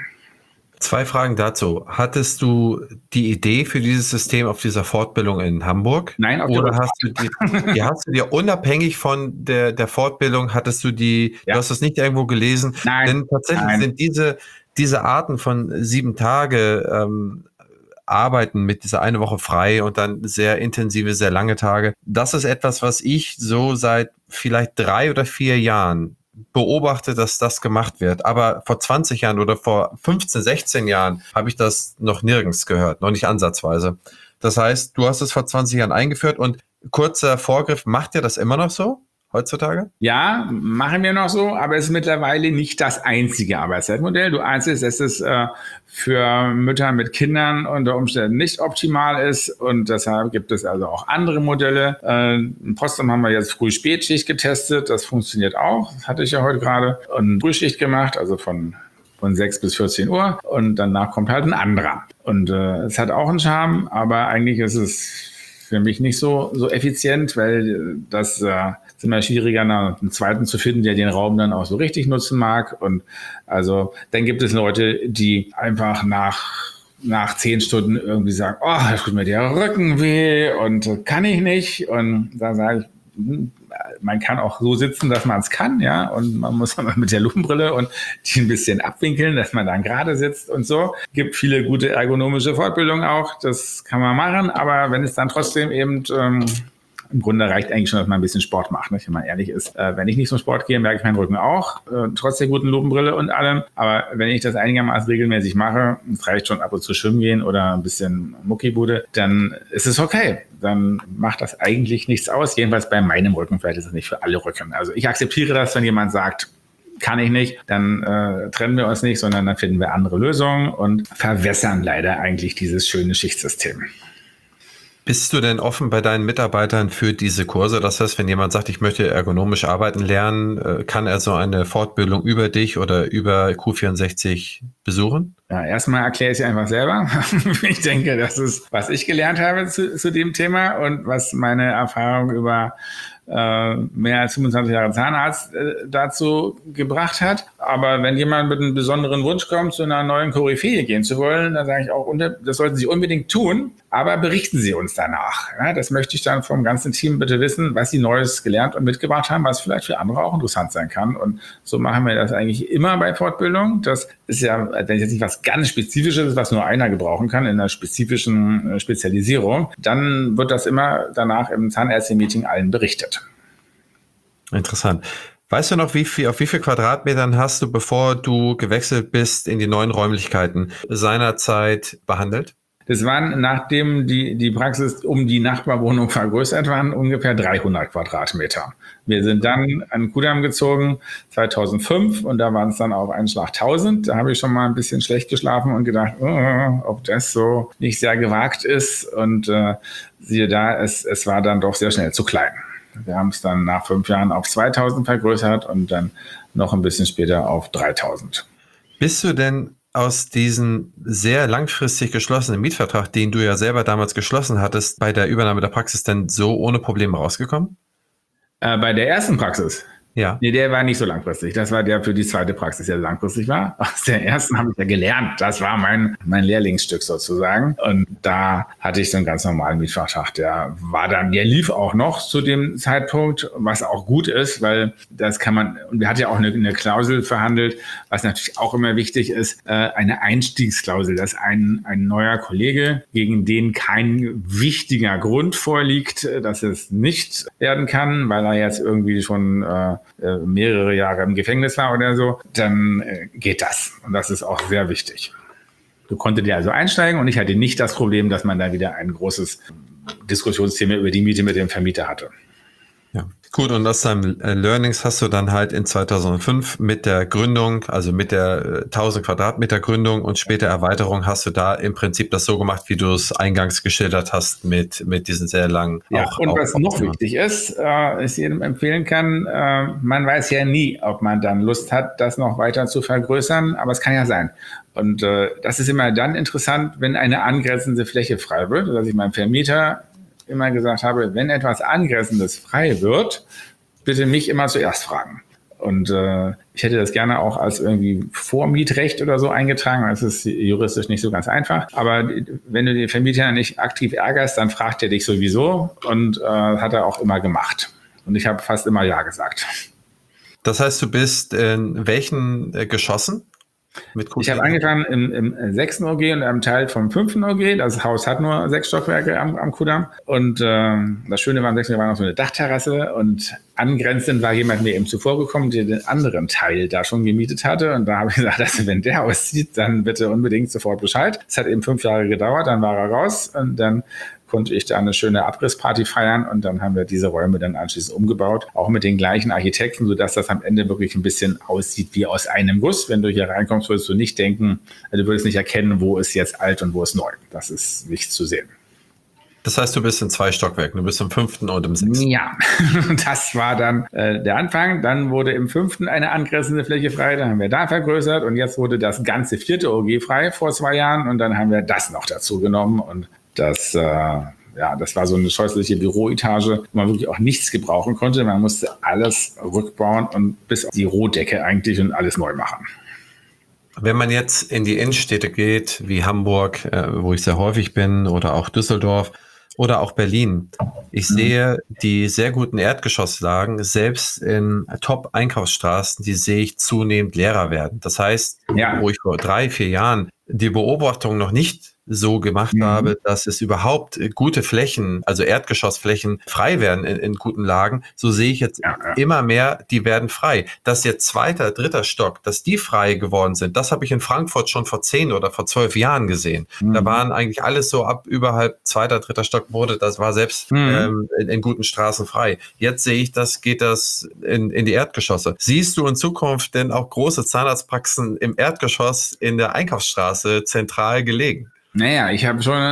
2 Fragen dazu. Hattest du die Idee für dieses System auf dieser Fortbildung in Hamburg? Nein, auf oder hast du dir unabhängig von der Fortbildung, hattest du die, Ja. Du hast das nicht irgendwo gelesen? Nein. Denn tatsächlich Nein. sind diese Arten von 7 Tage Arbeiten mit dieser eine Woche frei und dann sehr intensive, sehr lange Tage. Das ist etwas, was ich so seit vielleicht 3 oder 4 Jahren beobachte, dass das gemacht wird. Aber vor 20 Jahren oder vor 15, 16 Jahren habe ich das noch nirgends gehört, noch nicht ansatzweise. Das heißt, du hast es vor 20 Jahren eingeführt und kurzer Vorgriff, macht ihr das immer noch so heutzutage? Ja, machen wir noch so, aber es ist mittlerweile nicht das einzige Arbeitszeitmodell. Du einst, dass es für Mütter mit Kindern unter Umständen nicht optimal ist und deshalb gibt es also auch andere Modelle. In Potsdam haben wir jetzt Früh-Spätschicht getestet, das funktioniert auch, das hatte ich ja heute gerade, und Frühschicht gemacht, also von 6 bis 14 Uhr und danach kommt halt ein anderer. Und es hat auch einen Charme, aber eigentlich ist es für mich nicht so effizient, weil das ist immer schwieriger, einen zweiten zu finden, der den Raum dann auch so richtig nutzen mag. Und also dann gibt es Leute, die einfach nach 10 Stunden irgendwie sagen, oh, da tut mir der Rücken weh und kann ich nicht. Und dann sage ich, man kann auch so sitzen, dass man es kann, ja, und man muss aber mit der Lupenbrille und die ein bisschen abwinkeln, dass man dann gerade sitzt und so. Gibt viele gute ergonomische Fortbildungen auch, das kann man machen, aber wenn es dann trotzdem eben im Grunde reicht eigentlich schon, dass man ein bisschen Sport macht, ne? Wenn man ehrlich ist. Wenn ich nicht zum Sport gehe, merke ich meinen Rücken auch, trotz der guten Lupenbrille und allem. Aber wenn ich das einigermaßen regelmäßig mache, es reicht schon ab und zu schwimmen gehen oder ein bisschen Muckibude, dann ist es okay. dann macht das eigentlich nichts aus. Jedenfalls bei meinem Rücken, vielleicht ist es nicht für alle Rücken. Also ich akzeptiere das, wenn jemand sagt, kann ich nicht, dann trennen wir uns nicht, sondern dann finden wir andere Lösungen und verwässern leider eigentlich dieses schöne Schichtsystem. Bist du denn offen bei deinen Mitarbeitern für diese Kurse? Das heißt, wenn jemand sagt, ich möchte ergonomisch arbeiten lernen, kann er so eine Fortbildung über dich oder über Q64 besuchen? Ja, erstmal erkläre ich es einfach selber. Ich denke, das ist, was ich gelernt habe zu dem Thema und was meine Erfahrung über mehr als 25 Jahre Zahnarzt dazu gebracht hat. Aber wenn jemand mit einem besonderen Wunsch kommt, zu einer neuen Koryphäe gehen zu wollen, dann sage ich auch, das sollten Sie unbedingt tun, aber berichten Sie uns danach. Ja, das möchte ich dann vom ganzen Team bitte wissen, was Sie Neues gelernt und mitgebracht haben, was vielleicht für andere auch interessant sein kann. Und so machen wir das eigentlich immer bei Fortbildung. Das ist ja, wenn jetzt nicht was ganz Spezifisches ist, was nur einer gebrauchen kann in einer spezifischen Spezialisierung, dann wird das immer danach im Zahnärzte-Meeting allen berichtet. Interessant. Weißt du noch, auf wie viel Quadratmetern hast du, bevor du gewechselt bist in die neuen Räumlichkeiten, seinerzeit behandelt? Das waren, nachdem die Praxis um die Nachbarwohnung vergrößert waren, ungefähr 300 Quadratmeter. Wir sind dann an Kudamm gezogen, 2005, und da waren es dann auf einen Schlag 1000. Da habe ich schon mal ein bisschen schlecht geschlafen und gedacht, ob das so nicht sehr gewagt ist. Und siehe da, es war dann doch sehr schnell zu klein. Wir haben es dann nach 5 Jahren auf 2000 vergrößert und dann noch ein bisschen später auf 3000. Bist du denn aus diesem sehr langfristig geschlossenen Mietvertrag, den du ja selber damals geschlossen hattest, bei der Übernahme der Praxis denn so ohne Probleme rausgekommen? Bei der ersten Praxis? Ja. Nee, der war nicht so langfristig. Das war der für die zweite Praxis, der langfristig war. Aus der ersten habe ich ja gelernt. Das war mein Lehrlingsstück sozusagen. Und da hatte ich so einen ganz normalen Mietvertrag. Der lief auch noch zu dem Zeitpunkt, was auch gut ist, weil das kann man, und wir hatten ja auch eine Klausel verhandelt, was natürlich auch immer wichtig ist, eine Einstiegsklausel, dass ein neuer Kollege, gegen den kein wichtiger Grund vorliegt, dass es nicht werden kann, weil er jetzt irgendwie schon mehrere Jahre im Gefängnis war oder so, dann geht das. Und das ist auch sehr wichtig. Du konntest ja also einsteigen und ich hatte nicht das Problem, dass man da wieder ein großes Diskussionsthema über die Miete mit dem Vermieter hatte. Ja, gut. Und aus deinem Learnings hast du dann halt in 2005 mit der Gründung, also mit der 1000 Quadratmeter Gründung und später Erweiterung, hast du da im Prinzip das so gemacht, wie du es eingangs geschildert hast mit diesen sehr langen. Ja, und was noch wichtig ist, ich jedem empfehlen kann, man weiß ja nie, ob man dann Lust hat, das noch weiter zu vergrößern, aber es kann ja sein. Und das ist immer dann interessant, wenn eine angrenzende Fläche frei wird, dass ich meinem Vermieter immer gesagt habe, wenn etwas Angrenzendes frei wird, bitte mich immer zuerst fragen. Und ich hätte das gerne auch als irgendwie Vormietrecht oder so eingetragen. Das ist juristisch nicht so ganz einfach. Aber wenn du den Vermieter nicht aktiv ärgerst, dann fragt er dich sowieso. Und hat er auch immer gemacht. Und ich habe fast immer Ja gesagt. Das heißt, du bist in welchen Geschossen? Ich habe angefangen im 6. OG und einem Teil vom 5. OG. Das Haus hat nur 6 Stockwerke am Kudamm. Und das Schöne war, im 6. war noch so eine Dachterrasse. Und angrenzend war jemand mir eben zuvor gekommen, der den anderen Teil da schon gemietet hatte. Und da habe ich gesagt, also wenn der aussieht, dann bitte unbedingt sofort Bescheid. Es hat eben 5 Jahre gedauert, dann war er raus. Und dann konnte ich da eine schöne Abrissparty feiern und dann haben wir diese Räume dann anschließend umgebaut, auch mit den gleichen Architekten, sodass das am Ende wirklich ein bisschen aussieht wie aus einem Guss. Wenn du hier reinkommst, würdest du nicht denken, du würdest nicht erkennen, wo ist jetzt alt und wo ist neu. Das ist nicht zu sehen. Das heißt, du bist in 2 Stockwerken, du bist im 5. und im 6. Ja, das war dann der Anfang. Dann wurde im 5. eine angrenzende Fläche frei, dann haben wir da vergrößert und jetzt wurde das ganze 4. OG frei vor 2 Jahren und dann haben wir das noch dazu genommen und das war so eine scheußliche Büroetage, wo man wirklich auch nichts gebrauchen konnte. Man musste alles rückbauen und bis auf die Rohdecke eigentlich und alles neu machen. Wenn man jetzt in die Innenstädte geht, wie Hamburg, wo ich sehr häufig bin, oder auch Düsseldorf oder auch Berlin, ich sehe die sehr guten Erdgeschosslagen, selbst in Top-Einkaufsstraßen, die sehe ich zunehmend leerer werden. Das heißt, wo ich vor 3-4 Jahren die Beobachtung noch nicht so gemacht habe, dass es überhaupt gute Flächen, also Erdgeschossflächen frei werden in guten Lagen, so sehe ich jetzt immer mehr, die werden frei. Dass jetzt zweiter, dritter Stock, dass die frei geworden sind, das habe ich in Frankfurt schon vor 10 oder vor 12 Jahren gesehen. Da waren eigentlich alles so ab überhalb zweiter, dritter Stock das war selbst in guten Straßen frei. Jetzt sehe ich, geht das in die Erdgeschosse. Siehst du in Zukunft denn auch große Zahnarztpraxen im Erdgeschoss in der Einkaufsstraße zentral gelegen? Naja, ich habe schon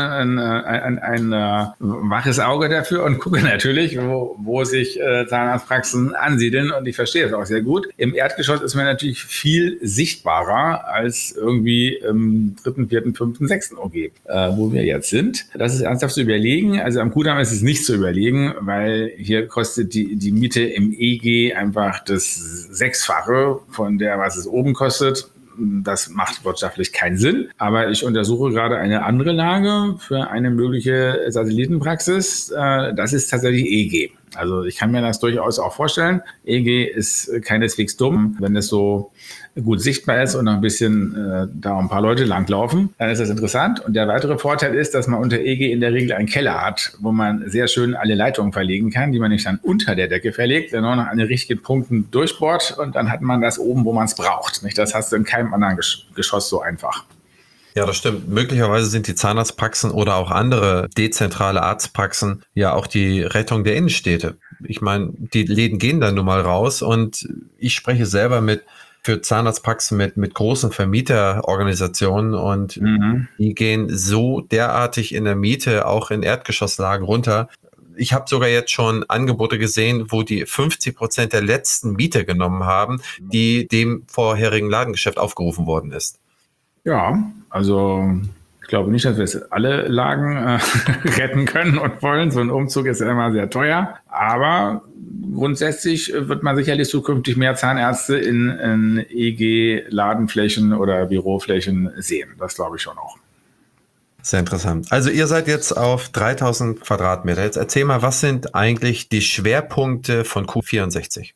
ein waches Auge dafür und gucke natürlich, wo sich Zahnarztpraxen ansiedeln, und ich verstehe es auch sehr gut. Im Erdgeschoss ist man natürlich viel sichtbarer als irgendwie im 3., 4., 5., 6. OG, wo wir jetzt sind. Das ist ernsthaft zu überlegen. Also am Kudamm ist es nicht zu überlegen, weil hier kostet die Miete im EG einfach das 6-fache von der, was es oben kostet. Das macht wirtschaftlich keinen Sinn. Aber ich untersuche gerade eine andere Lage für eine mögliche Satellitenpraxis. Das ist tatsächlich EG. Also ich kann mir das durchaus auch vorstellen. EG ist keineswegs dumm. Wenn es so gut sichtbar ist und noch ein bisschen da ein paar Leute langlaufen, dann ist das interessant. Und der weitere Vorteil ist, dass man unter EG in der Regel einen Keller hat, wo man sehr schön alle Leitungen verlegen kann, die man nicht dann unter der Decke verlegt, sondern noch an den richtigen Punkten durchbohrt, und dann hat man das oben, wo man es braucht. Nicht? Das hast du in keinem anderen Geschoss so einfach. Ja, das stimmt. Möglicherweise sind die Zahnarztpraxen oder auch andere dezentrale Arztpraxen ja auch die Rettung der Innenstädte. Ich meine, die Läden gehen dann nun mal raus, und ich spreche selber für Zahnarztpraxen mit großen Vermieterorganisationen, und die gehen so derartig in der Miete auch in Erdgeschosslagen runter. Ich habe sogar jetzt schon Angebote gesehen, wo die 50% der letzten Miete genommen haben, die dem vorherigen Ladengeschäft aufgerufen worden ist. Ja, also ich glaube nicht, dass wir jetzt alle Lagen retten können und wollen. So ein Umzug ist ja immer sehr teuer. Aber grundsätzlich wird man sicherlich zukünftig mehr Zahnärzte in EG-Ladenflächen oder Büroflächen sehen. Das glaube ich schon auch. Sehr interessant. Also ihr seid jetzt auf 3000 Quadratmeter. Jetzt erzähl mal, was sind eigentlich die Schwerpunkte von Q64?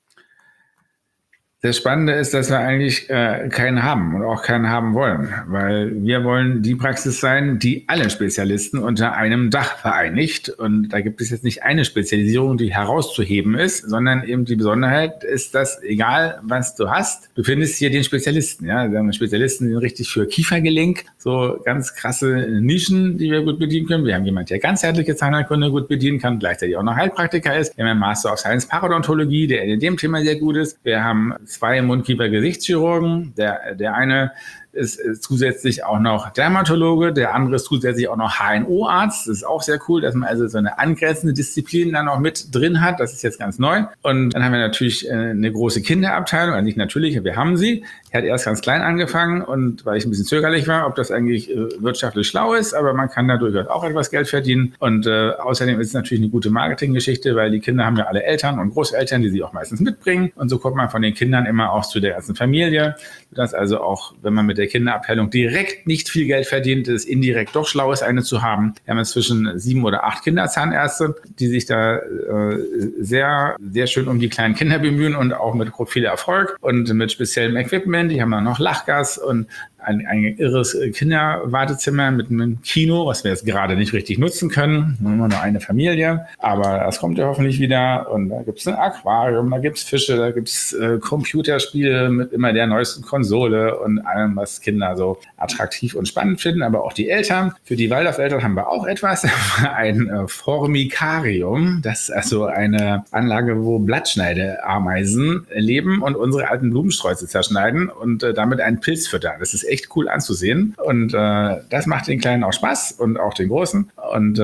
Das Spannende ist, dass wir eigentlich keinen haben und auch keinen haben wollen, weil wir wollen die Praxis sein, die alle Spezialisten unter einem Dach vereinigt. Und da gibt es jetzt nicht eine Spezialisierung, die herauszuheben ist, sondern eben die Besonderheit ist, dass egal was du hast, du findest hier den Spezialisten. Ja? Wir haben Spezialisten, die sind richtig für Kiefergelenk, so ganz krasse Nischen, die wir gut bedienen können. Wir haben jemanden, der ganzheitliche Zahnheilkunde gut bedienen kann, gleichzeitig auch noch Heilpraktiker ist. Wir haben einen Master of Science Parodontologie, der in dem Thema sehr gut ist. Wir haben 2 Mund-Kiefer-Gesichtschirurgen. Der eine ist zusätzlich auch noch Dermatologe, der andere ist zusätzlich auch noch HNO-Arzt. Das ist auch sehr cool, dass man also so eine angrenzende Disziplin dann noch mit drin hat. Das ist jetzt ganz neu. Und dann haben wir natürlich eine große Kinderabteilung. Also nicht natürlich, wir haben sie. Die hat erst ganz klein angefangen, und weil ich ein bisschen zögerlich war, ob das eigentlich wirtschaftlich schlau ist, aber man kann da durchaus auch etwas Geld verdienen. Und außerdem ist es natürlich eine gute Marketinggeschichte, weil die Kinder haben ja alle Eltern und Großeltern, die sie auch meistens mitbringen. Und so kommt man von den Kindern immer auch zu der ganzen Familie. Dass also auch, wenn man mit der Kinderabteilung direkt nicht viel Geld verdient, es indirekt doch schlau ist, eine zu haben. Wir haben inzwischen 7 oder 8 Kinderzahnärzte, die sich da sehr, sehr schön um die kleinen Kinder bemühen, und auch mit viel Erfolg und mit speziellem Equipment. Die haben dann noch Lachgas und ein irres Kinderwartezimmer mit einem Kino, was wir jetzt gerade nicht richtig nutzen können. Nur noch eine Familie. Aber das kommt ja hoffentlich wieder. Und da gibt es ein Aquarium, da gibt es Fische, da gibt es Computerspiele mit immer der neuesten Konsole und allem, was Kinder so attraktiv und spannend finden. Aber auch die Eltern. Für die Waldorfeltern haben wir auch etwas. Ein Formikarium. Das ist also eine Anlage, wo Blattschneideameisen leben und unsere alten Blumensträuße zerschneiden und damit einen Pilz füttern. Das ist echt cool anzusehen. Und das macht den Kleinen auch Spaß und auch den Großen. Und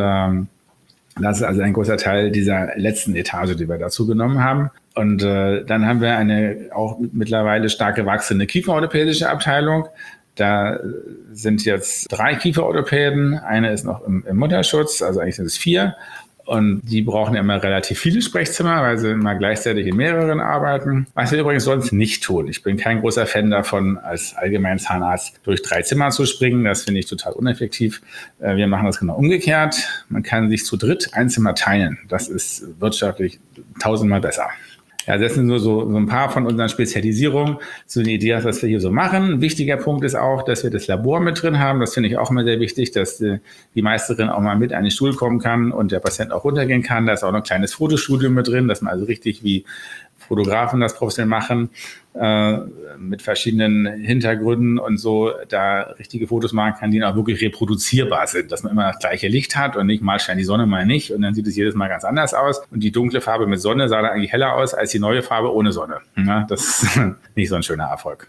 das ist also ein großer Teil dieser letzten Etage, die wir dazu genommen haben. Und dann haben wir eine auch mittlerweile stark gewachsene kieferorthopädische Abteilung. Da sind jetzt 3 Kieferorthopäden. Eine ist noch im Mutterschutz, also eigentlich sind es 4. Und die brauchen immer relativ viele Sprechzimmer, weil sie immer gleichzeitig in mehreren arbeiten. Was wir übrigens sonst nicht tun. Ich bin kein großer Fan davon, als Allgemeinzahnarzt durch 3 Zimmer zu springen. Das finde ich total uneffektiv. Wir machen das genau umgekehrt. Man kann sich zu dritt ein Zimmer teilen. Das ist wirtschaftlich 1000-mal besser. Ja, das sind nur so ein paar von unseren Spezialisierungen, so eine Idee, was wir hier so machen. Ein wichtiger Punkt ist auch, dass wir das Labor mit drin haben. Das finde ich auch immer sehr wichtig, dass die Meisterin auch mal mit an den Stuhl kommen kann und der Patient auch runtergehen kann. Da ist auch noch ein kleines Fotostudio mit drin, dass man also richtig wie Fotografen das professionell machen, mit verschiedenen Hintergründen und so, da richtige Fotos machen kann, die auch wirklich reproduzierbar sind, dass man immer das gleiche Licht hat und nicht mal scheint die Sonne, mal nicht und dann sieht es jedes Mal ganz anders aus und die dunkle Farbe mit Sonne sah da eigentlich heller aus als die neue Farbe ohne Sonne. Ja, das ist nicht so ein schöner Erfolg.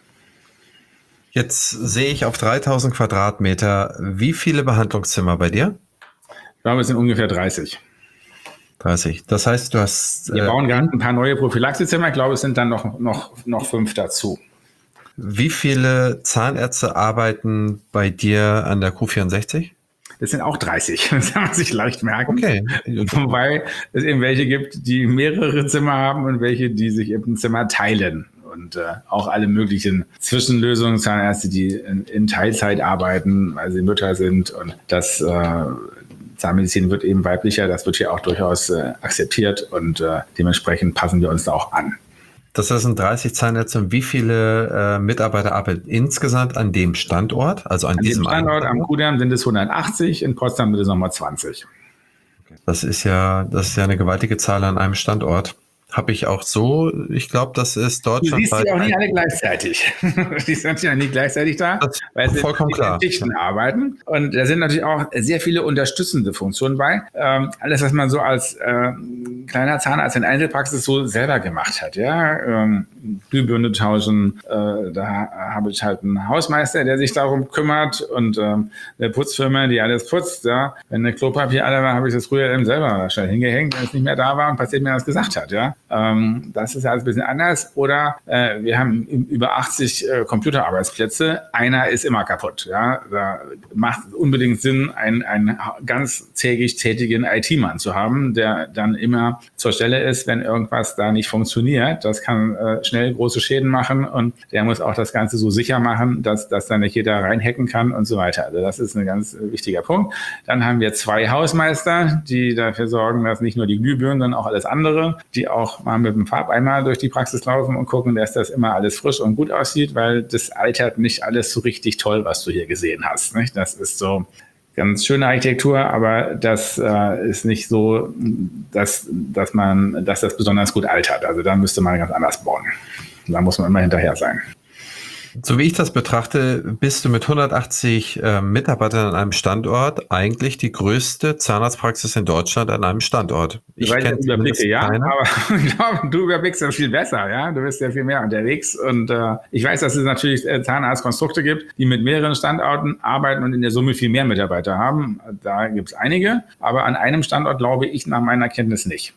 Jetzt sehe ich auf 3000 Quadratmeter, wie viele Behandlungszimmer bei dir? Ich glaube, es sind ungefähr 30. 30. Das heißt, du hast... Wir bauen gerade ein paar neue Prophylaxezimmer. Ich glaube, es sind dann noch 5 dazu. Wie viele Zahnärzte arbeiten bei dir an der Q64? Das sind auch 30. Das kann man sich leicht merken. Okay. Wobei es eben welche gibt, die mehrere Zimmer haben und welche, die sich eben ein Zimmer teilen. Und auch alle möglichen Zwischenlösungen, Zahnärzte, die in Teilzeit arbeiten, weil sie Mütter sind. Und das Zahnmedizin wird eben weiblicher. Das wird hier auch durchaus akzeptiert. Und dementsprechend passen wir uns da auch an. Das sind 30 Zahnärzte. Und wie viele Mitarbeiter arbeiten insgesamt an dem Standort? Also an diesem Standort am Kudamm sind es 180, in Potsdam sind es nochmal 20. Das ist ja eine gewaltige Zahl an einem Standort. Habe ich auch so, ich glaube, das ist Deutschland. Du siehst sie auch nicht alle gleichzeitig. Die sind ja nicht gleichzeitig da, weil sie vollkommen klar. Schichten arbeiten. Und da sind natürlich auch sehr viele unterstützende Funktionen bei. Alles, was man so als kleiner Zahnarzt in Einzelpraxis so selber gemacht hat. Ja? Glühbirne tauschen, da habe ich halt einen Hausmeister, der sich darum kümmert und eine Putzfirma, die alles putzt. Ja? Wenn eine Klopapier alle war, habe ich das früher eben selber schnell hingehängt, wenn es nicht mehr da war und passiert mir das gesagt hat. Ja? Das ist ja alles ein bisschen anders. Oder wir haben über 80 Computerarbeitsplätze. Einer ist immer kaputt. Ja? Da macht es unbedingt Sinn, einen ganztägig tätigen IT-Mann zu haben, der dann immer zur Stelle ist, wenn irgendwas da nicht funktioniert. Das kann schnell große Schäden machen und der muss auch das Ganze so sicher machen, dass da nicht jeder reinhacken kann und so weiter. Also das ist ein ganz wichtiger Punkt. Dann haben wir 2 Hausmeister, die dafür sorgen, dass nicht nur die Glühbirnen, sondern auch alles andere, die auch mal mit dem Farbeimer durch die Praxis laufen und gucken, dass das immer alles frisch und gut aussieht, weil das altert nicht alles so richtig toll, was du hier gesehen hast. Nicht? Das ist so ganz schöne Architektur, aber das ist nicht so, dass das besonders gut altert. Also da müsste man ganz anders bauen. Da muss man immer hinterher sein. So wie ich das betrachte, bist du mit 180 Mitarbeitern an einem Standort eigentlich die größte Zahnarztpraxis in Deutschland an einem Standort. Ich kenne Überblicke, ja, aber ich glaube, du überblickst das viel besser, ja. Du bist ja viel mehr unterwegs und ich weiß, dass es natürlich Zahnarztkonstrukte gibt, die mit mehreren Standorten arbeiten und in der Summe viel mehr Mitarbeiter haben. Da gibt es einige, aber an einem Standort glaube ich nach meiner Kenntnis nicht.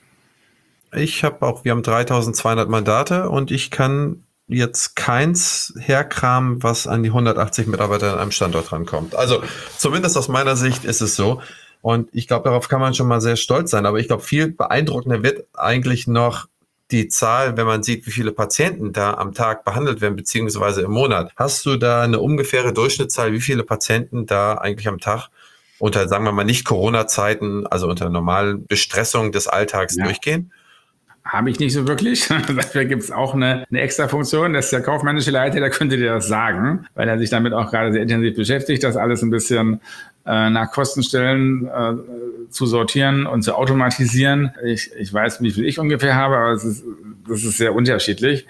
Wir haben 3200 Mandate und ich kann jetzt keins herkramen, was an die 180 Mitarbeiter an einem Standort rankommt. Also zumindest aus meiner Sicht ist es so. Und ich glaube, darauf kann man schon mal sehr stolz sein. Aber ich glaube, viel beeindruckender wird eigentlich noch die Zahl, wenn man sieht, wie viele Patienten da am Tag behandelt werden, beziehungsweise im Monat. Hast du da eine ungefähre Durchschnittszahl, wie viele Patienten da eigentlich am Tag unter, sagen wir mal, nicht Corona-Zeiten, also unter normalen Bestressungen des Alltags durchgehen? Habe ich nicht so wirklich. Dafür gibt es auch eine extra Funktion. Das ist der kaufmännische Leiter, der könnte dir das sagen, weil er sich damit auch gerade sehr intensiv beschäftigt, das alles ein bisschen nach Kostenstellen zu sortieren und zu automatisieren. Ich weiß, wie viel ich ungefähr habe, aber das ist sehr unterschiedlich.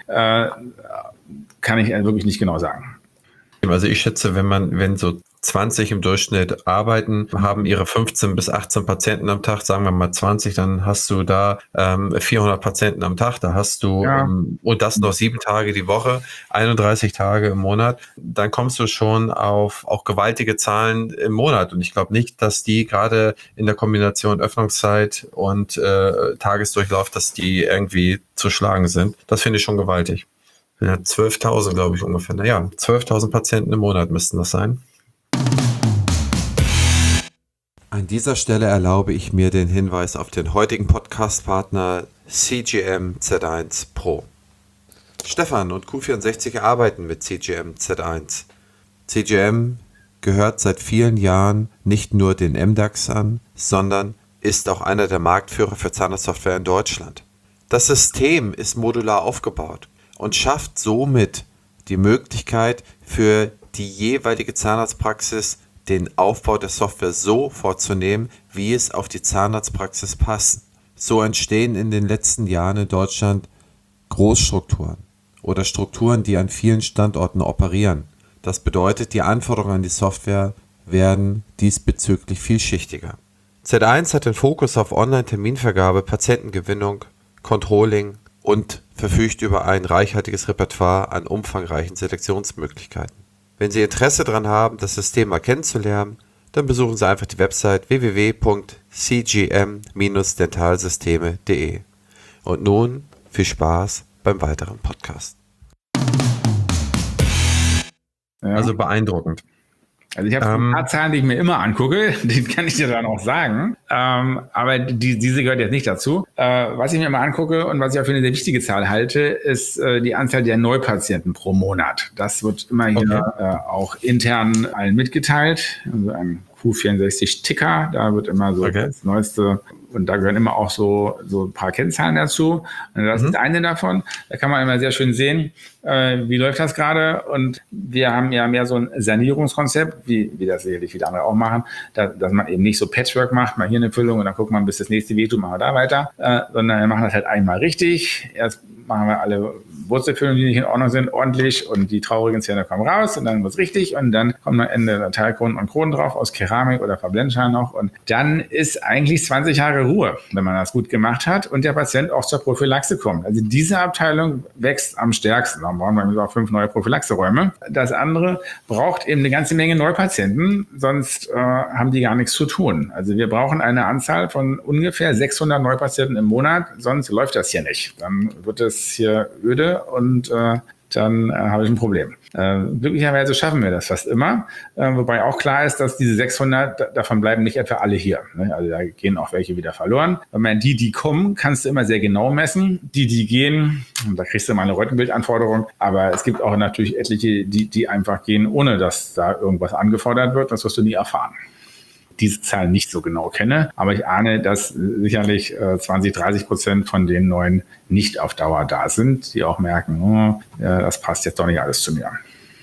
Kann ich wirklich nicht genau sagen. Also ich schätze, wenn so 20 im Durchschnitt arbeiten, haben ihre 15 bis 18 Patienten am Tag, sagen wir mal 20, dann hast du da 400 Patienten am Tag, da hast du, und das noch 7 Tage die Woche, 31 Tage im Monat, dann kommst du schon auf auch gewaltige Zahlen im Monat. Und ich glaube nicht, dass die gerade in der Kombination Öffnungszeit und Tagesdurchlauf, dass die irgendwie zu schlagen sind. Das finde ich schon gewaltig. Ja, 12.000, glaube ich, ungefähr. Naja, 12.000 Patienten im Monat müssten das sein. An dieser Stelle erlaube ich mir den Hinweis auf den heutigen Podcast-Partner CGM Z1 Pro. Stefan und Q64 arbeiten mit CGM Z1. CGM gehört seit vielen Jahren nicht nur den MDAX an, sondern ist auch einer der Marktführer für Zahnarztsoftware in Deutschland. Das System ist modular aufgebaut und schafft somit die Möglichkeit für die jeweilige Zahnarztpraxis, den Aufbau der Software so vorzunehmen, wie es auf die Zahnarztpraxis passt. So entstehen in den letzten Jahren in Deutschland Großstrukturen oder Strukturen, die an vielen Standorten operieren. Das bedeutet, die Anforderungen an die Software werden diesbezüglich vielschichtiger. Z1 hat den Fokus auf Online-Terminvergabe, Patientengewinnung, Controlling und verfügt über ein reichhaltiges Repertoire an umfangreichen Selektionsmöglichkeiten. Wenn Sie Interesse daran haben, das System mal kennenzulernen, dann besuchen Sie einfach die Website www.cgm-dentalsysteme.de. Und nun viel Spaß beim weiteren Podcast. Ja. Also beeindruckend. Also ich habe ein paar Zahlen, die ich mir immer angucke, die kann ich dir dann auch sagen, aber diese gehört jetzt nicht dazu. Was ich mir immer angucke und was ich auch für eine sehr wichtige Zahl halte, ist die Anzahl der Neupatienten pro Monat. Das wird immer hier auch intern allen mitgeteilt. Also ein Q64-Ticker, da wird immer so das Neueste, und da gehören immer auch so ein paar Kennzahlen dazu. Und das ist eine davon. Da kann man immer sehr schön sehen, wie läuft das gerade. Und wir haben ja mehr so ein Sanierungskonzept, wie das sicherlich viele andere auch machen, dass man eben nicht so Patchwork macht, mal hier eine Füllung und dann guckt man, bis das nächste wehtut, machen wir da weiter, sondern wir machen das halt einmal richtig. Erst machen wir alle Wurzelfüllungen, die nicht in Ordnung sind, ordentlich, und die traurigen Zähne kommen raus und dann wird's richtig und dann kommt am Ende der Teilkronen und Kronen drauf aus Keramik oder Verblendschein noch, und dann ist eigentlich 20 Jahre Ruhe, wenn man das gut gemacht hat und der Patient auch zur Prophylaxe kommt. Also diese Abteilung wächst am stärksten. Dann brauchen wir auch 5 neue Prophylaxeräume. Das andere braucht eben eine ganze Menge Neupatienten, sonst haben die gar nichts zu tun. Also wir brauchen eine Anzahl von ungefähr 600 Neupatienten im Monat, sonst läuft das hier nicht. Dann wird es hier öde und dann habe ich ein Problem. Glücklicherweise schaffen wir das fast immer, wobei auch klar ist, dass diese 600, davon bleiben nicht etwa alle hier. Ne? Also da gehen auch welche wieder verloren. Wenn man die kommen, kannst du immer sehr genau messen. Die gehen, da kriegst du mal eine Röntgenbildanforderung, aber es gibt auch natürlich etliche, die einfach gehen, ohne dass da irgendwas angefordert wird. Das wirst du nie erfahren. Diese Zahl nicht so genau kenne, aber ich ahne, dass sicherlich 20-30% von den Neuen nicht auf Dauer da sind, die auch merken, das passt jetzt doch nicht alles zu mir.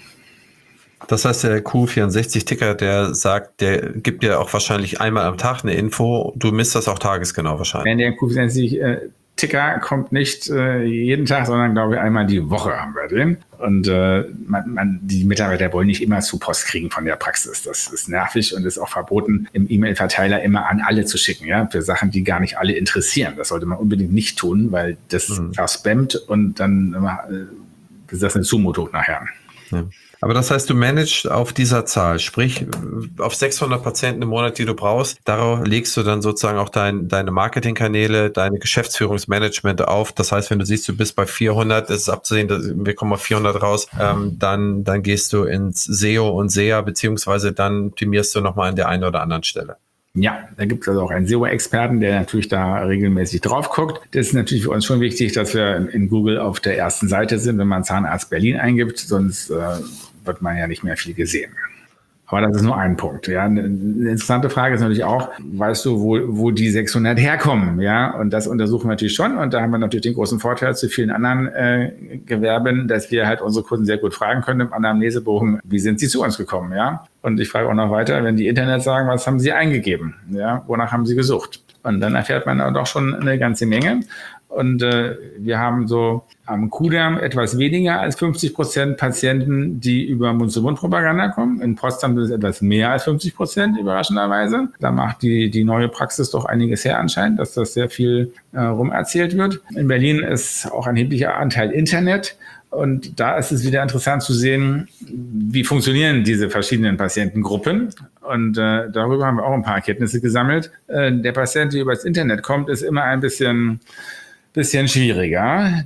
Das heißt, der Q64-Ticker, der gibt dir auch wahrscheinlich einmal am Tag eine Info, du misst das auch tagesgenau wahrscheinlich. Wenn der Q64-Ticker kommt nicht jeden Tag, sondern glaube ich einmal die Woche haben wir den. Und die Mitarbeiter wollen nicht immer zu Post kriegen von der Praxis. Das ist nervig und ist auch verboten, im E-Mail-Verteiler immer an alle zu schicken, ja, für Sachen, die gar nicht alle interessieren. Das sollte man unbedingt nicht tun, weil das verspammt und dann ist das eine Zumutung nachher. Ja. Aber das heißt, du managst auf dieser Zahl, sprich auf 600 Patienten im Monat, die du brauchst, darauf legst du dann sozusagen auch deine Marketingkanäle, deine Geschäftsführungsmanagement auf. Das heißt, wenn du siehst, du bist bei 400, ist es abzusehen, wir kommen auf 400 raus, dann gehst du ins SEO und SEA, beziehungsweise dann optimierst du nochmal an der einen oder anderen Stelle. Ja, da gibt es also auch einen SEO-Experten, der natürlich da regelmäßig drauf guckt. Das ist natürlich für uns schon wichtig, dass wir in Google auf der ersten Seite sind, wenn man Zahnarzt Berlin eingibt, sonst wird man ja nicht mehr viel gesehen. Aber das ist nur ein Punkt. Ja. Eine interessante Frage ist natürlich auch, weißt du, wo die 600 herkommen? Ja, und das untersuchen wir natürlich schon. Und da haben wir natürlich den großen Vorteil zu vielen anderen Gewerben, dass wir halt unsere Kunden sehr gut fragen können im Anamnesebogen, wie sind sie zu uns gekommen? Ja. Und ich frage auch noch weiter, wenn die Internet sagen, was haben sie eingegeben? Ja, wonach haben sie gesucht? Und dann erfährt man doch schon eine ganze Menge. Und wir haben so am Kudamm etwas weniger als 50% Patienten, die über Mund-zu-Mund-Propaganda kommen. In Potsdam sind es etwas mehr als 50%, überraschenderweise. Da macht die neue Praxis doch einiges her anscheinend, dass das sehr viel rumerzählt wird. In Berlin ist auch ein erheblicher Anteil Internet. Und da ist es wieder interessant zu sehen, wie funktionieren diese verschiedenen Patientengruppen. Und darüber haben wir auch ein paar Erkenntnisse gesammelt. Der Patient, der über das Internet kommt, ist immer ein bisschen schwieriger.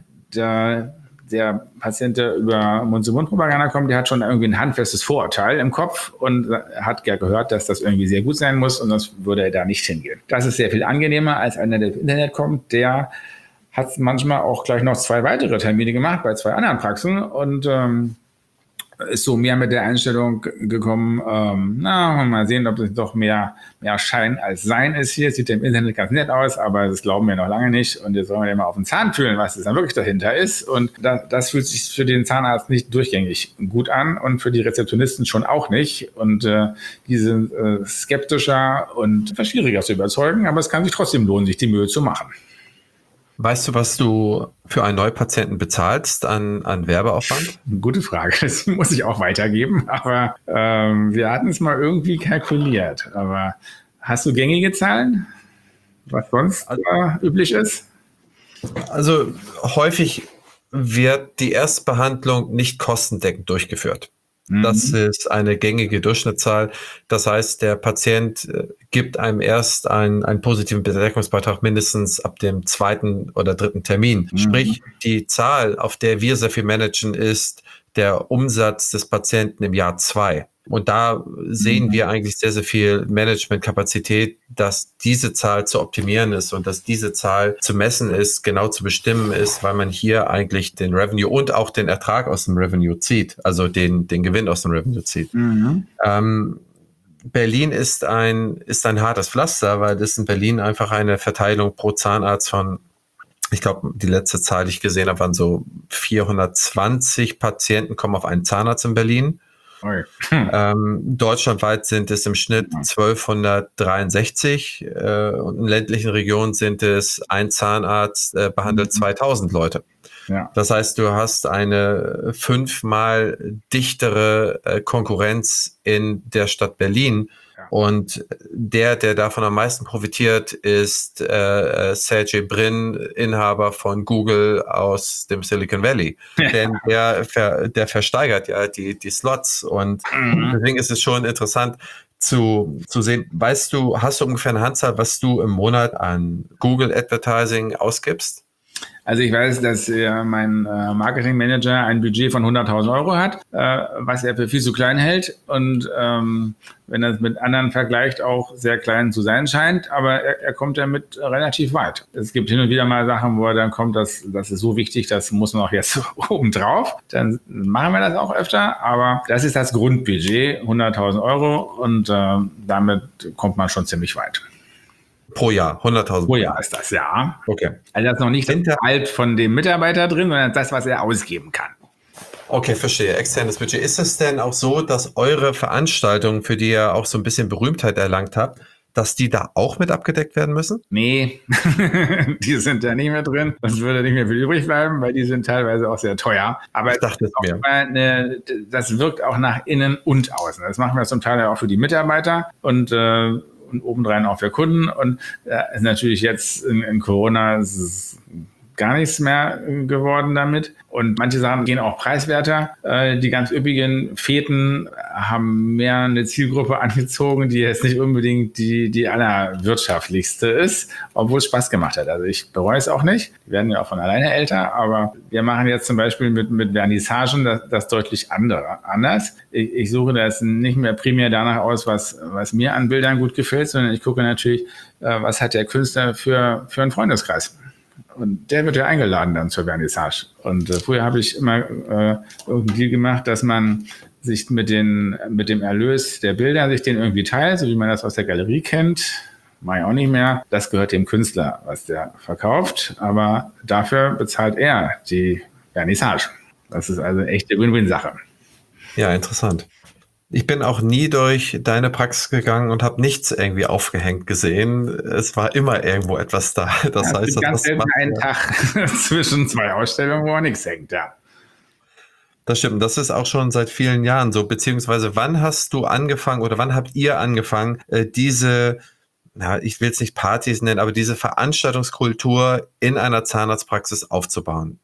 Der Patient, der über Mund-zu-Mund-Propaganda kommt, der hat schon irgendwie ein handfestes Vorurteil im Kopf und hat ja gehört, dass das irgendwie sehr gut sein muss und sonst würde er da nicht hingehen. Das ist sehr viel angenehmer als einer, der ins Internet kommt, der hat manchmal auch gleich noch 2 weitere Termine gemacht bei 2 anderen Praxen und ist so mehr mit der Einstellung gekommen, mal sehen, ob es doch mehr Schein als Sein ist hier. Sieht ja im Internet ganz nett aus, aber das glauben wir noch lange nicht. Und jetzt sollen wir ja mal auf den Zahn fühlen, was es dann wirklich dahinter ist. Und das fühlt sich für den Zahnarzt nicht durchgängig gut an und für die Rezeptionisten schon auch nicht. Und die sind skeptischer und schwieriger zu überzeugen, aber es kann sich trotzdem lohnen, sich die Mühe zu machen. Weißt du, was du für einen Neupatienten bezahlst an Werbeaufwand? Gute Frage, das muss ich auch weitergeben, aber wir hatten es mal irgendwie kalkuliert. Aber hast du gängige Zahlen, was sonst üblich ist? Also häufig wird die Erstbehandlung nicht kostendeckend durchgeführt. Das ist eine gängige Durchschnittszahl. Das heißt, der Patient gibt einem erst einen positiven Bedeckungsbeitrag mindestens ab dem 2. oder 3. Termin. Sprich, die Zahl, auf der wir sehr viel managen, ist der Umsatz des Patienten im Jahr 2. Und da sehen wir eigentlich sehr, sehr viel Managementkapazität, dass diese Zahl zu optimieren ist und dass diese Zahl zu messen ist, genau zu bestimmen ist, weil man hier eigentlich den Revenue und auch den Ertrag aus dem Revenue zieht, also den Gewinn aus dem Revenue zieht. Berlin ist ein hartes Pflaster, weil das in Berlin einfach eine Verteilung pro Zahnarzt von, ich glaube, die letzte Zahl, die ich gesehen habe, waren so 420 Patienten kommen auf einen Zahnarzt in Berlin. Deutschlandweit sind es im Schnitt 1263 und in ländlichen Regionen sind es ein Zahnarzt behandelt 2000 Leute. Ja. Das heißt, du hast eine 5-mal dichtere Konkurrenz in der Stadt Berlin. Und der davon am meisten profitiert, ist Sergey Brin, Inhaber von Google aus dem Silicon Valley. Denn der versteigert ja die Slots. Und deswegen ist es schon interessant zu sehen. Weißt du, hast du ungefähr eine Handzahl, was du im Monat an Google Advertising ausgibst? Also ich weiß, dass mein Marketingmanager ein Budget von 100.000 Euro hat, was er für viel zu klein hält und wenn er es mit anderen vergleicht, auch sehr klein zu sein scheint, aber er kommt damit relativ weit. Es gibt hin und wieder mal Sachen, wo er dann kommt, das ist so wichtig, das muss noch jetzt oben drauf. Dann machen wir das auch öfter, aber das ist das Grundbudget, 100.000 Euro und damit kommt man schon ziemlich weit. Pro Jahr, 100.000. Pro Jahr ist das, ja. Okay. Also das ist noch nicht das Gehalt von dem Mitarbeiter drin, sondern das, was er ausgeben kann. Okay, verstehe. Externes Budget. Ist es denn auch so, dass eure Veranstaltungen, für die ihr auch so ein bisschen Berühmtheit erlangt habt, dass die da auch mit abgedeckt werden müssen? Nee, die sind da nicht mehr drin. Sonst würde nicht mehr viel übrig bleiben, weil die sind teilweise auch sehr teuer. Aber ich dachte das wirkt auch nach innen und außen. Das machen wir zum Teil auch für die Mitarbeiter und obendrein auch für Kunden. Und ist natürlich jetzt in Corona ist es gar nichts mehr geworden damit. Und manche Sachen gehen auch preiswerter. Die ganz üppigen Feten haben mehr eine Zielgruppe angezogen, die jetzt nicht unbedingt die allerwirtschaftlichste ist, obwohl es Spaß gemacht hat. Also ich bereue es auch nicht. Die werden ja auch von alleine älter, aber wir machen jetzt zum Beispiel mit Vernissagen das deutlich anders. Ich suche das nicht mehr primär danach aus, was mir an Bildern gut gefällt, sondern ich gucke natürlich, was hat der Künstler für einen Freundeskreis. Und der wird ja eingeladen dann zur Vernissage. Und früher habe ich immer irgendeinen Deal gemacht, dass man sich mit dem Erlös der Bilder sich den irgendwie teilt, so wie man das aus der Galerie kennt. Mache ich auch nicht mehr. Das gehört dem Künstler, was der verkauft. Aber dafür bezahlt er die Vernissage. Das ist also eine echte Win-Win-Sache. Ja, interessant. Ich bin auch nie durch deine Praxis gegangen und habe nichts irgendwie aufgehängt gesehen. Es war immer irgendwo etwas da. Das heißt, es ganz selten einen Tag zwischen 2 Ausstellungen, wo nichts hängt, ja. Das stimmt. Das ist auch schon seit vielen Jahren so. Beziehungsweise wann hast du angefangen oder wann habt ihr angefangen, diese, ich will es nicht Partys nennen, aber diese Veranstaltungskultur in einer Zahnarztpraxis aufzubauen?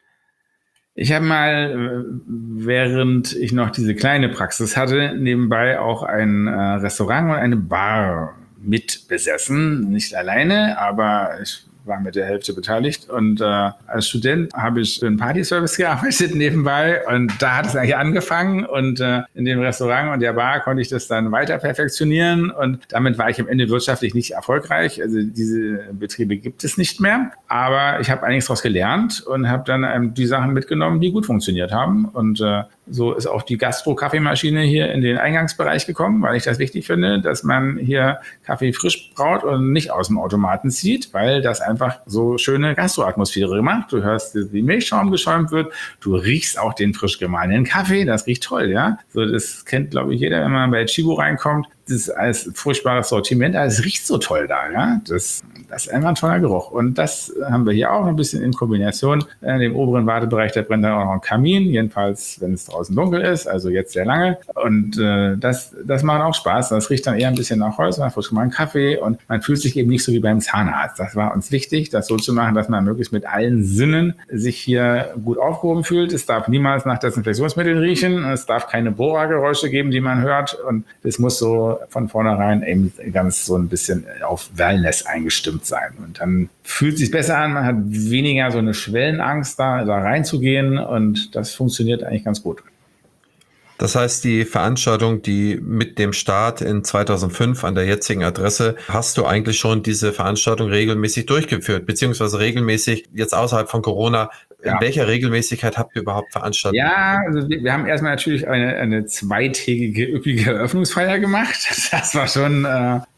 Ich habe mal, während ich noch diese kleine Praxis hatte, nebenbei auch ein Restaurant und eine Bar mitbesessen. Nicht alleine, aber ich war mit der Hälfte beteiligt. Und als Student habe ich für einen Partyservice gearbeitet nebenbei. Und da hat es eigentlich angefangen. Und in dem Restaurant und der Bar konnte ich das dann weiter perfektionieren. Und damit war ich am Ende wirtschaftlich nicht erfolgreich. Also diese Betriebe gibt es nicht mehr. Aber ich habe einiges daraus gelernt und habe dann die Sachen mitgenommen, die gut funktioniert haben. Und So ist auch die Gastro-Kaffeemaschine hier in den Eingangsbereich gekommen, weil ich das wichtig finde, dass man hier Kaffee frisch braut und nicht aus dem Automaten zieht, weil das einfach so schöne Gastro-Atmosphäre macht. Du hörst, wie Milchschaum geschäumt wird, du riechst auch den frisch gemahlenen Kaffee, das riecht toll, ja. So, das kennt, glaube ich, jeder, wenn man bei Chibo reinkommt. Das ist als furchtbares Sortiment, aber es riecht so toll da, ja. Das ist einfach ein toller Geruch. Und das haben wir hier auch ein bisschen in Kombination. In dem oberen Wartebereich, da brennt dann auch noch ein Kamin, jedenfalls, wenn es draußen dunkel ist, also jetzt sehr lange. Und das macht auch Spaß. Das riecht dann eher ein bisschen nach Holz, man frisch mal einen Kaffee und man fühlt sich eben nicht so wie beim Zahnarzt. Das war uns wichtig, das so zu machen, dass man möglichst mit allen Sinnen sich hier gut aufgehoben fühlt. Es darf niemals nach Desinfektionsmitteln riechen. Es darf keine Bohrergeräusche geben, die man hört. Und es muss so von vornherein eben ganz so ein bisschen auf Wellness eingestimmt sein. Und dann fühlt es sich besser an, man hat weniger so eine Schwellenangst, da reinzugehen und das funktioniert eigentlich ganz gut. Das heißt, die Veranstaltung, die mit dem Start in 2005 an der jetzigen Adresse, hast du eigentlich schon diese Veranstaltung regelmäßig durchgeführt, beziehungsweise regelmäßig jetzt außerhalb von Corona. In welcher Regelmäßigkeit habt ihr überhaupt Veranstaltungen? Ja, also wir haben erstmal natürlich eine zweitägige, üppige Eröffnungsfeier gemacht. Das war schon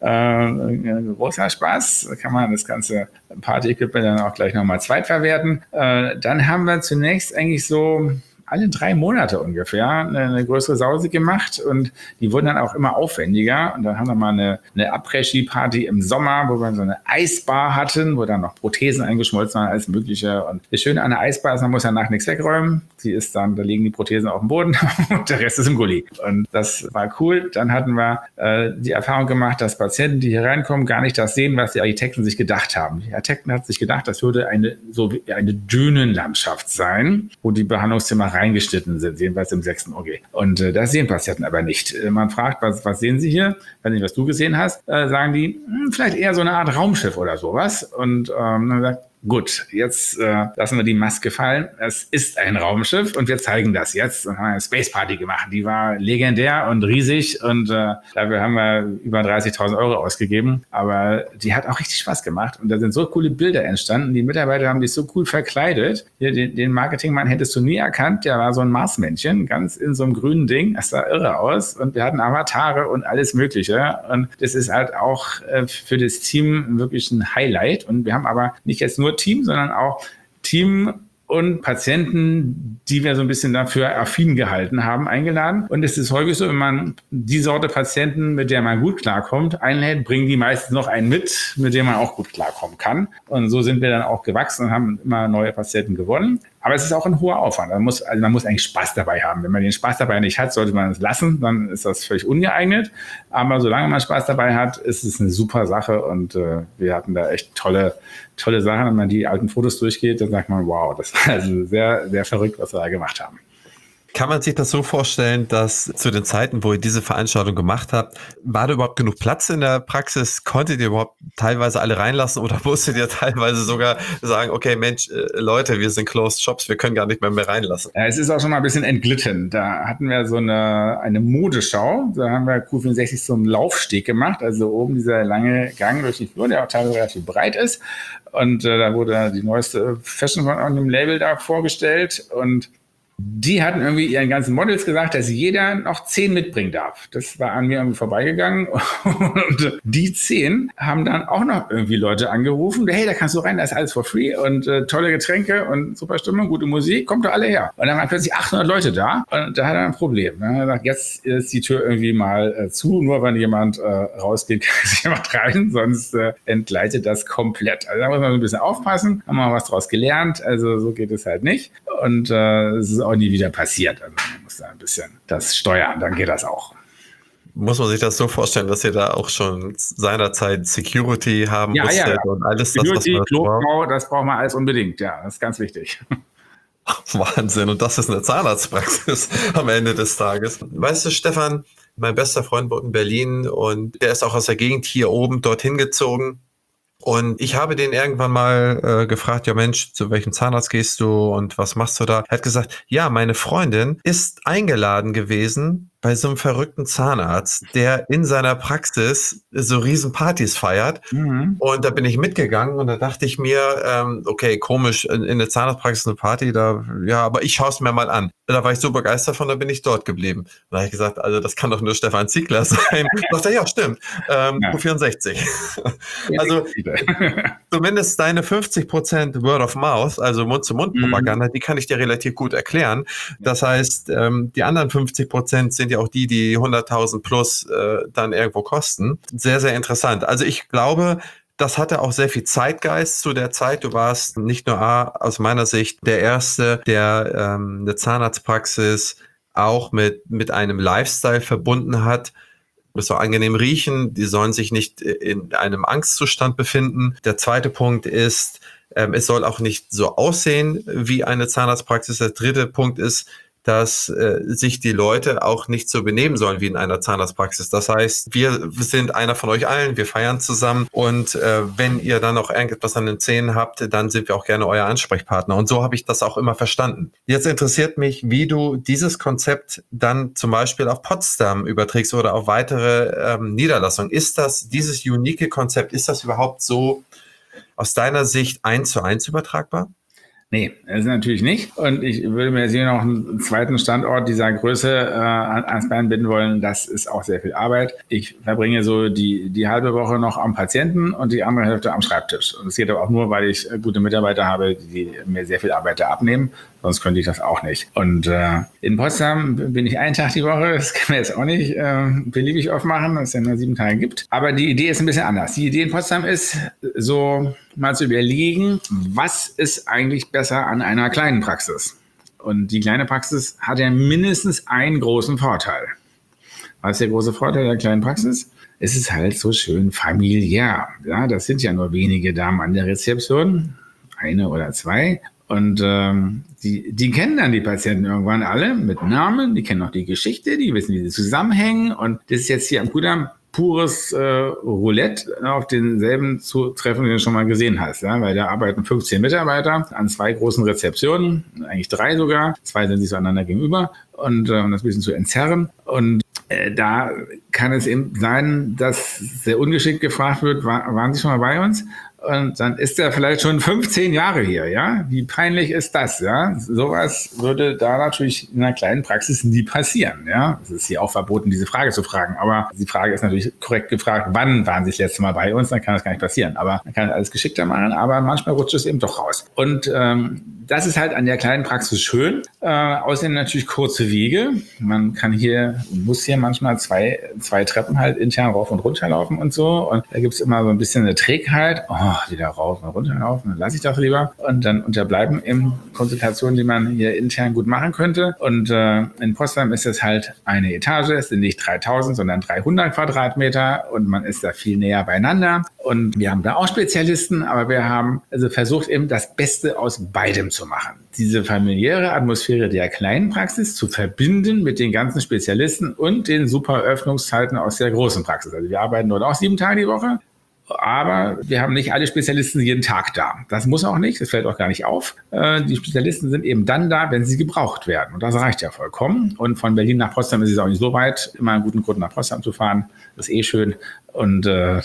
ein großer Spaß. Da kann man das ganze Party-Equipment dann auch gleich nochmal zweitverwerten. Dann haben wir zunächst eigentlich so alle 3 Monate ungefähr eine größere Sause gemacht und die wurden dann auch immer aufwendiger und dann haben wir mal eine Après-Ski-Party im Sommer, wo wir so eine Eisbar hatten, wo dann noch Prothesen eingeschmolzen waren, alles Mögliche. Und das Schöne an der Eisbar ist, man muss danach nichts wegräumen. Sie ist dann, da liegen die Prothesen auf dem Boden und der Rest ist im Gully. Und das war cool. Dann hatten wir die Erfahrung gemacht, dass Patienten, die hier reinkommen, gar nicht das sehen, was die Architekten sich gedacht haben. Die Architekten hatten sich gedacht, das würde eine Dünenlandschaft sein, wo die Behandlungszimmer reingeschnitten sind, jedenfalls im 6. OG. Und das sehen Patienten aber nicht. Man fragt, was sehen Sie hier? Weiß nicht, was du gesehen hast. Sagen die, vielleicht eher so eine Art Raumschiff oder sowas. Und dann sagt, gut, jetzt lassen wir die Maske fallen. Es ist ein Raumschiff und wir zeigen das jetzt. Und haben eine Space Party gemacht. Die war legendär und riesig und dafür haben wir über 30.000 € ausgegeben. Aber die hat auch richtig Spaß gemacht und da sind so coole Bilder entstanden. Die Mitarbeiter haben sich so cool verkleidet. Hier, den Marketingmann hättest du nie erkannt. Der war so ein Marsmännchen, ganz in so einem grünen Ding. Das sah irre aus und wir hatten Avatare und alles Mögliche. Und das ist halt auch für das Team wirklich ein Highlight. Und wir haben aber nicht jetzt nur Team, sondern auch Team und Patienten, die wir so ein bisschen dafür affin gehalten haben, eingeladen. Und es ist häufig so, wenn man die Sorte Patienten, mit der man gut klarkommt, einlädt, bringen die meistens noch einen mit dem man auch gut klarkommen kann. Und so sind wir dann auch gewachsen und haben immer neue Patienten gewonnen. Aber es ist auch ein hoher Aufwand. Man muss eigentlich Spaß dabei haben. Wenn man den Spaß dabei nicht hat, sollte man es lassen. Dann ist das völlig ungeeignet. Aber solange man Spaß dabei hat, ist es eine super Sache. Und wir hatten da echt tolle Sachen. Wenn man die alten Fotos durchgeht, dann sagt man, wow, das war also sehr, sehr verrückt, was wir da gemacht haben. Kann man sich das so vorstellen, dass zu den Zeiten, wo ihr diese Veranstaltung gemacht habt, war da überhaupt genug Platz in der Praxis? Konntet ihr überhaupt teilweise alle reinlassen oder musstet ihr teilweise sogar sagen, okay, Mensch, Leute, wir sind Closed Shops, wir können gar nicht mehr reinlassen? Ja, es ist auch schon mal ein bisschen entglitten. Da hatten wir so eine Modeschau. Da haben wir Q64 so einen Laufsteg gemacht, also oben dieser lange Gang durch die Flur, der auch teilweise relativ breit ist. Und da wurde die neueste Fashion von dem Label da vorgestellt und die hatten irgendwie ihren ganzen Models gesagt, dass jeder noch 10 mitbringen darf. Das war an mir irgendwie vorbeigegangen. Und die 10 haben dann auch noch irgendwie Leute angerufen. Hey, da kannst du rein, da ist alles for free und tolle Getränke und super Stimmung, gute Musik, kommt doch alle her. Und dann waren plötzlich 800 Leute da und da hat er ein Problem. Dann hat er gesagt, jetzt ist die Tür irgendwie mal zu, nur wenn jemand rausgeht, kann sich jemand rein, sonst entgleitet das komplett. Also da muss man so ein bisschen aufpassen, haben wir was draus gelernt, also so geht es halt nicht. Und es ist auch nie wieder passiert. Also man muss da ein bisschen das steuern, dann geht das auch. Muss man sich das so vorstellen, dass ihr da auch schon seinerzeit Security haben musstet und alles Security, das, was man braucht? Das braucht man alles unbedingt, ja, das ist ganz wichtig. Wahnsinn, und das ist eine Zahnarztpraxis am Ende des Tages. Weißt du, Stefan, mein bester Freund wohnt in Berlin und der ist auch aus der Gegend hier oben dorthin gezogen. Und ich habe den irgendwann mal gefragt, ja Mensch, zu welchem Zahnarzt gehst du und was machst du da? Er hat gesagt, ja, meine Freundin ist eingeladen gewesen bei so einem verrückten Zahnarzt, der in seiner Praxis so Riesenpartys feiert. Mhm. Und da bin ich mitgegangen und da dachte ich mir, okay, komisch, in der Zahnarztpraxis eine Party, ja, aber ich schaue es mir mal an. Da war ich so begeistert von, da bin ich dort geblieben. Da habe ich gesagt, also das kann doch nur Stefan Ziegler sein. Da dachte ich, ja, stimmt, Ja. Q64. Also zumindest deine 50% Word of Mouth, also Mund-zu-Mund-Propaganda, die kann ich dir relativ gut erklären. Das heißt, die anderen 50% sind ja auch die 100.000 plus dann irgendwo kosten. Sehr, sehr interessant. Also ich glaube, das hatte auch sehr viel Zeitgeist zu der Zeit. Du warst nicht nur aus meiner Sicht der Erste, der eine Zahnarztpraxis auch mit einem Lifestyle verbunden hat. Es soll angenehm riechen, die sollen sich nicht in einem Angstzustand befinden. Der zweite Punkt ist, es soll auch nicht so aussehen wie eine Zahnarztpraxis. Der dritte Punkt ist, dass sich die Leute auch nicht so benehmen sollen wie in einer Zahnarztpraxis. Das heißt, wir sind einer von euch allen, wir feiern zusammen und wenn ihr dann noch irgendetwas an den Zähnen habt, dann sind wir auch gerne euer Ansprechpartner. Und so habe ich das auch immer verstanden. Jetzt interessiert mich, wie du dieses Konzept dann zum Beispiel auf Potsdam überträgst oder auf weitere Niederlassungen. Ist das, dieses unique Konzept, ist das überhaupt so aus deiner Sicht 1:1 übertragbar? Nee, das ist natürlich nicht. Und ich würde mir jetzt hier noch einen zweiten Standort dieser Größe ans Bein binden wollen. Das ist auch sehr viel Arbeit. Ich verbringe so die halbe Woche noch am Patienten und die andere Hälfte am Schreibtisch. Und das geht aber auch nur, weil ich gute Mitarbeiter habe, die mir sehr viel Arbeit da abnehmen. Sonst könnte ich das auch nicht. Und in Potsdam bin ich einen Tag die Woche. Das kann man jetzt auch nicht beliebig aufmachen, dass es ja nur 7 Tage gibt. Aber die Idee ist ein bisschen anders. Die Idee in Potsdam ist, so mal zu überlegen, was ist eigentlich besser an einer kleinen Praxis? Und die kleine Praxis hat ja mindestens einen großen Vorteil. Was ist der große Vorteil der kleinen Praxis? Es ist halt so schön familiär. Ja, das sind ja nur wenige Damen an der Rezeption, 1 oder 2. Und die kennen dann die Patienten irgendwann alle mit Namen, die kennen auch die Geschichte, die wissen, wie sie zusammenhängen. Und das ist jetzt hier am Kudamm pures Roulette auf denselben zu treffen, den du schon mal gesehen hast. Ja? Weil da arbeiten 15 Mitarbeiter an 2 großen Rezeptionen, eigentlich 3 sogar. 2 sind sich so einander gegenüber und um das ein bisschen zu entzerren. Und da kann es eben sein, dass sehr ungeschickt gefragt wird, waren Sie schon mal bei uns? Und dann ist er vielleicht schon 15 Jahre hier, ja? Wie peinlich ist das, ja? Sowas würde da natürlich in einer kleinen Praxis nie passieren, ja? Es ist hier auch verboten, diese Frage zu fragen. Aber die Frage ist natürlich korrekt gefragt, wann waren Sie das letzte Mal bei uns? Dann kann das gar nicht passieren. Aber man kann alles geschickter machen, aber manchmal rutscht es eben doch raus. Und das ist halt an der kleinen Praxis schön. Außerdem natürlich kurze Wege. Man muss hier manchmal zwei Treppen halt intern rauf und runter laufen und so. Und da gibt's immer so ein bisschen eine Trägheit. Wieder rauf und runter laufen, dann lasse ich das lieber. Und dann unterbleiben eben Konsultationen, die man hier intern gut machen könnte. Und in Potsdam ist es halt eine Etage. Es sind nicht 3.000, sondern 300 Quadratmeter. Und man ist da viel näher beieinander. Und wir haben da auch Spezialisten, aber wir haben also versucht eben das Beste aus beidem zu machen. Diese familiäre Atmosphäre der kleinen Praxis zu verbinden mit den ganzen Spezialisten und den super Öffnungszeiten aus der großen Praxis. Also wir arbeiten dort auch 7 Tage die Woche. Aber wir haben nicht alle Spezialisten jeden Tag da. Das muss auch nicht, das fällt auch gar nicht auf. Die Spezialisten sind eben dann da, wenn sie gebraucht werden. Und das reicht ja vollkommen. Und von Berlin nach Potsdam ist es auch nicht so weit. Immer einen guten Grund, nach Potsdam zu fahren. Das ist schön. Und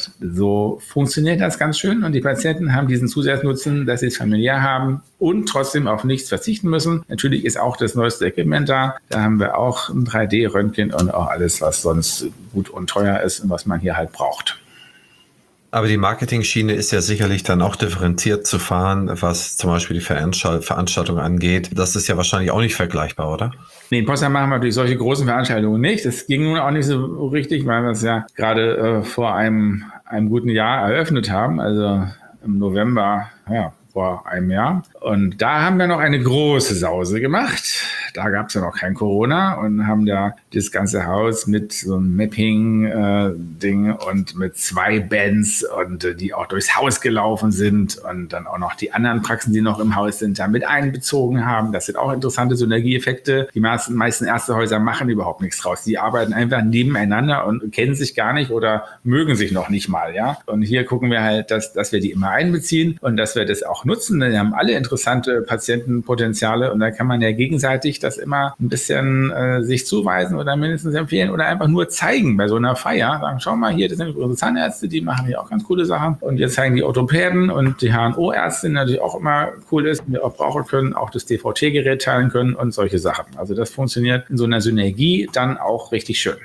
so funktioniert das ganz schön. Und die Patienten haben diesen Zusatznutzen, dass sie es familiär haben und trotzdem auf nichts verzichten müssen. Natürlich ist auch das neueste Equipment da. Da haben wir auch ein 3D-Röntgen und auch alles, was sonst gut und teuer ist und was man hier halt braucht. Aber die Marketing-Schiene ist ja sicherlich dann auch differenziert zu fahren, was zum Beispiel die Veranstaltung angeht. Das ist ja wahrscheinlich auch nicht vergleichbar, oder? Nee, in Potsdam machen wir natürlich solche großen Veranstaltungen nicht. Das ging nun auch nicht so richtig, weil wir es ja gerade vor einem guten Jahr eröffnet haben, also im November, vor einem Jahr. Und da haben wir noch eine große Sause gemacht. Da gab es ja noch kein Corona und haben da das ganze Haus mit so einem Mapping-Ding und mit 2 Bands und die auch durchs Haus gelaufen sind und dann auch noch die anderen Praxen, die noch im Haus sind, da mit einbezogen haben. Das sind auch interessante Synergieeffekte. Die meisten Ärztehäuser machen überhaupt nichts draus. Die arbeiten einfach nebeneinander und kennen sich gar nicht oder mögen sich noch nicht mal, ja. Und hier gucken wir halt, dass wir die immer einbeziehen und dass wir das auch nutzen. Wir haben alle interessante Patientenpotenziale und da kann man ja gegenseitig das immer ein bisschen sich zuweisen oder mindestens empfehlen oder einfach nur zeigen bei so einer Feier. Sagen, schau mal hier, das sind unsere Zahnärzte, die machen hier auch ganz coole Sachen. Und jetzt zeigen die Orthopäden und die HNO-Ärzte, die natürlich auch immer cool ist, wir auch brauchen können, auch das DVT-Gerät teilen können und solche Sachen. Also das funktioniert in so einer Synergie dann auch richtig schön.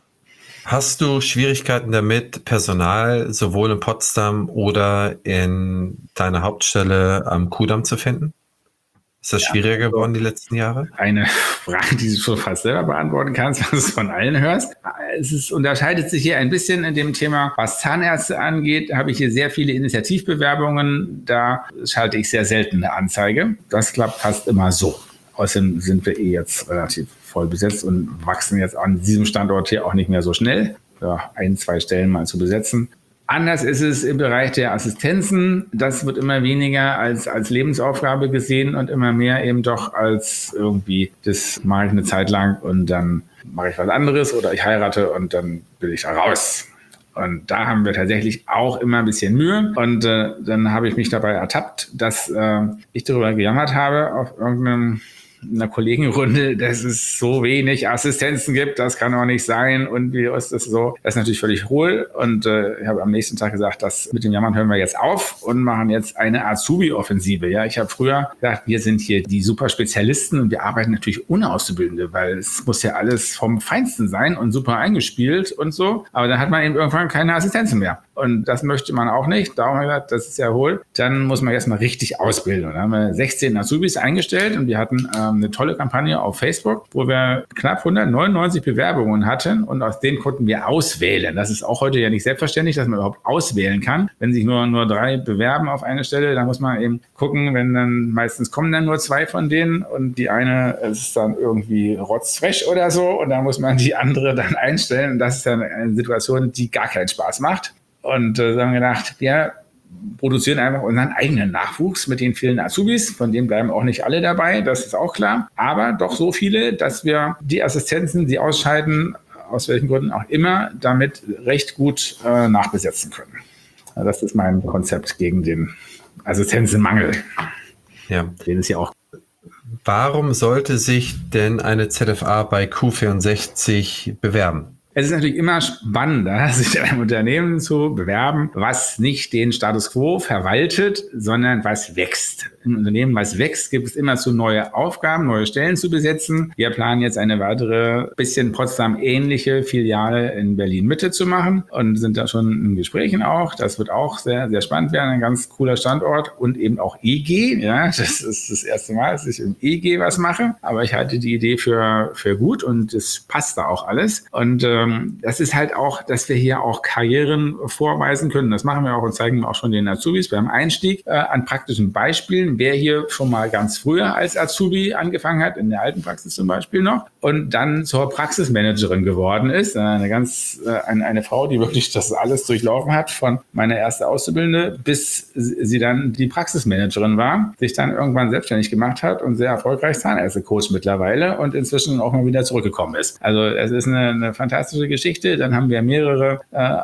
Hast du Schwierigkeiten damit, Personal sowohl in Potsdam oder in deiner Hauptstelle am Kudamm zu finden? Ist das schwieriger geworden die letzten Jahre? Eine Frage, die du schon fast selber beantworten kannst, was du es von allen hörst. Unterscheidet sich hier ein bisschen in dem Thema, was Zahnärzte angeht. Da habe ich hier sehr viele Initiativbewerbungen. Da schalte ich sehr selten eine Anzeige. Das klappt fast immer so. Außerdem sind wir jetzt relativ voll besetzt und wachsen jetzt an diesem Standort hier auch nicht mehr so schnell. Ja, 1, 2 Stellen mal zu besetzen. Anders ist es im Bereich der Assistenzen. Das wird immer weniger als Lebensaufgabe gesehen und immer mehr eben doch als irgendwie, das mache ich eine Zeit lang und dann mache ich was anderes oder ich heirate und dann bin ich da raus. Und da haben wir tatsächlich auch immer ein bisschen Mühe. Und dann habe ich mich dabei ertappt, dass ich darüber gejammert habe auf einer Kollegenrunde, dass es so wenig Assistenzen gibt, das kann auch nicht sein und wie ist das so? Das ist natürlich völlig hohl und ich habe am nächsten Tag gesagt, das mit dem Jammern hören wir jetzt auf und machen jetzt eine Azubi-Offensive. Ja, ich habe früher gesagt, wir sind hier die super Spezialisten und wir arbeiten natürlich ohne Auszubildende, weil es muss ja alles vom Feinsten sein und super eingespielt und so, aber dann hat man eben irgendwann keine Assistenzen mehr. Und das möchte man auch nicht. Darum habe ich gesagt, das ist ja hohl. Dann muss man erstmal richtig ausbilden. Und dann haben wir 16 Azubis eingestellt und wir hatten eine tolle Kampagne auf Facebook, wo wir knapp 199 Bewerbungen hatten und aus denen konnten wir auswählen. Das ist auch heute ja nicht selbstverständlich, dass man überhaupt auswählen kann. Wenn sich nur 3 bewerben auf eine Stelle, dann muss man eben gucken, wenn dann meistens kommen dann nur 2 von denen und die eine ist dann irgendwie rotzfrech oder so und dann muss man die andere dann einstellen. Und das ist dann eine Situation, die gar keinen Spaß macht. Und so haben wir gedacht, wir produzieren einfach unseren eigenen Nachwuchs mit den vielen Azubis. Von denen bleiben auch nicht alle dabei, das ist auch klar. Aber doch so viele, dass wir die Assistenzen, die ausscheiden, aus welchen Gründen auch immer, damit recht gut nachbesetzen können. Also das ist mein Konzept gegen den Assistenzenmangel. Ja. Den ist ja auch. Warum sollte sich denn eine ZFA bei Q64 bewerben? Es ist natürlich immer spannender, sich in einem Unternehmen zu bewerben, was nicht den Status quo verwaltet, sondern was wächst. Im Unternehmen, was wächst, gibt es immer so neue Aufgaben, neue Stellen zu besetzen. Wir planen jetzt eine weitere, bisschen Potsdam-ähnliche Filiale in Berlin-Mitte zu machen und sind da schon in Gesprächen auch. Das wird auch sehr, sehr spannend werden, ein ganz cooler Standort und eben auch EG. Ja, das ist das erste Mal, dass ich im EG was mache, aber ich halte die Idee für gut und es passt da auch alles. Und das ist halt auch, dass wir hier auch Karrieren vorweisen können. Das machen wir auch und zeigen auch schon den Azubis beim Einstieg an praktischen Beispielen. Wer hier schon mal ganz früher als Azubi angefangen hat, in der alten Praxis zum Beispiel noch, und dann zur Praxismanagerin geworden ist. Eine Frau, die wirklich das alles durchlaufen hat, von meiner ersten Auszubildende, bis sie dann die Praxismanagerin war, sich dann irgendwann selbstständig gemacht hat und sehr erfolgreich Zahnärzte-Coach mittlerweile und inzwischen auch mal wieder zurückgekommen ist. Also es ist eine fantastische Geschichte. Dann haben wir mehrere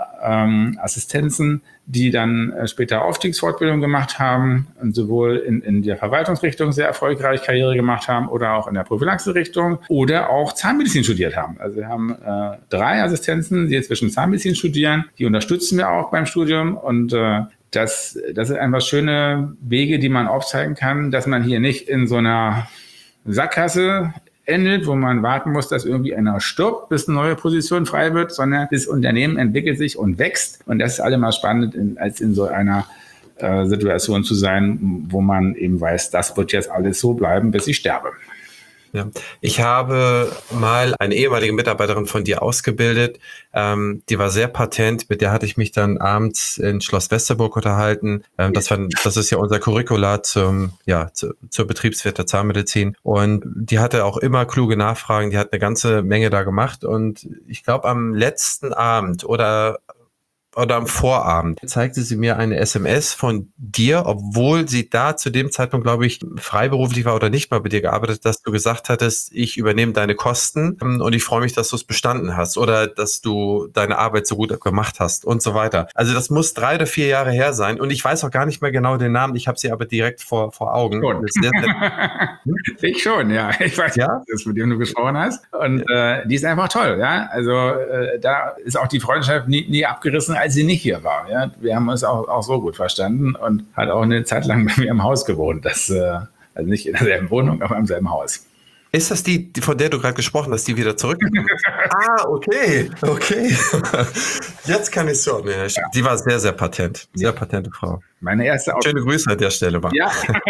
Assistenzen, die dann später Aufstiegsfortbildung gemacht haben und sowohl in der Verwaltungsrichtung sehr erfolgreich Karriere gemacht haben oder auch in der Prophylaxe-Richtung oder auch Zahnmedizin studiert haben. Also wir haben 3 Assistenzen, die jetzt zwischen Zahnmedizin studieren. Die unterstützen wir auch beim Studium und das sind einfach schöne Wege, die man aufzeigen kann, dass man hier nicht in so einer Sackgasse endet, wo man warten muss, dass irgendwie einer stirbt, bis eine neue Position frei wird, sondern das Unternehmen entwickelt sich und wächst. Und das ist allemal spannend, als in so einer Situation zu sein, wo man eben weiß, das wird jetzt alles so bleiben, bis ich sterbe. Ja. Ich habe mal eine ehemalige Mitarbeiterin von dir ausgebildet, die war sehr patent, mit der hatte ich mich dann abends in Schloss Westerburg unterhalten. Das ist ja unser Curricula zur Betriebswirt der Zahnmedizin und die hatte auch immer kluge Nachfragen, die hat eine ganze Menge da gemacht und ich glaube am letzten Abend oder oder am Vorabend zeigte sie mir eine SMS von dir, obwohl sie da zu dem Zeitpunkt, glaube ich, freiberuflich war oder nicht mal bei dir gearbeitet, dass du gesagt hattest, ich übernehme deine Kosten und ich freue mich, dass du es bestanden hast oder dass du deine Arbeit so gut gemacht hast und so weiter. Also das muss 3 oder 4 Jahre her sein und ich weiß auch gar nicht mehr genau den Namen, ich habe sie aber direkt vor Augen. Schon. Ich schon, ja. Ich weiß, ja? dass mit dem du gesprochen hast. Und die ist einfach toll, ja. Also da ist auch die Freundschaft nie abgerissen, als sie nicht hier war. Ja? Wir haben uns auch so gut verstanden und hat auch eine Zeit lang bei mir im Haus gewohnt. Also nicht in derselben Wohnung, aber im selben Haus. Ist das die, von der du gerade gesprochen hast, die wieder zurückgekommen ist? Okay. Jetzt kann ich es so. Nee, die war sehr, sehr patent. Sehr patente Frau. Meine erste Schöne Grüße an der Stelle. War. Ja.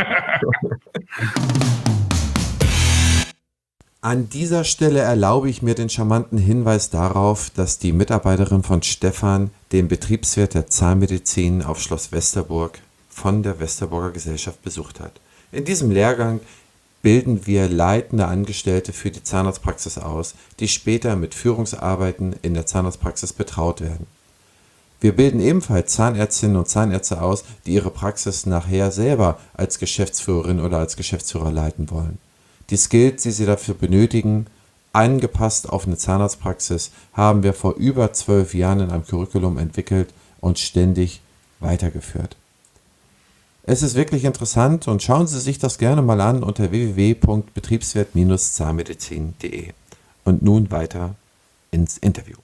An dieser Stelle erlaube ich mir den charmanten Hinweis darauf, dass die Mitarbeiterin von Stefan den Betriebswirt der Zahnmedizin auf Schloss Westerburg von der Westerburger Gesellschaft besucht hat. In diesem Lehrgang bilden wir leitende Angestellte für die Zahnarztpraxis aus, die später mit Führungsarbeiten in der Zahnarztpraxis betraut werden. Wir bilden ebenfalls Zahnärztinnen und Zahnärzte aus, die ihre Praxis nachher selber als Geschäftsführerin oder als Geschäftsführer leiten wollen. Die Skills, die sie dafür benötigen, angepasst auf eine Zahnarztpraxis, haben wir vor über 12 Jahren in einem Curriculum entwickelt und ständig weitergeführt. Es ist wirklich interessant und schauen Sie sich das gerne mal an unter www.betriebswirt-zahnmedizin.de. Und nun weiter ins Interview.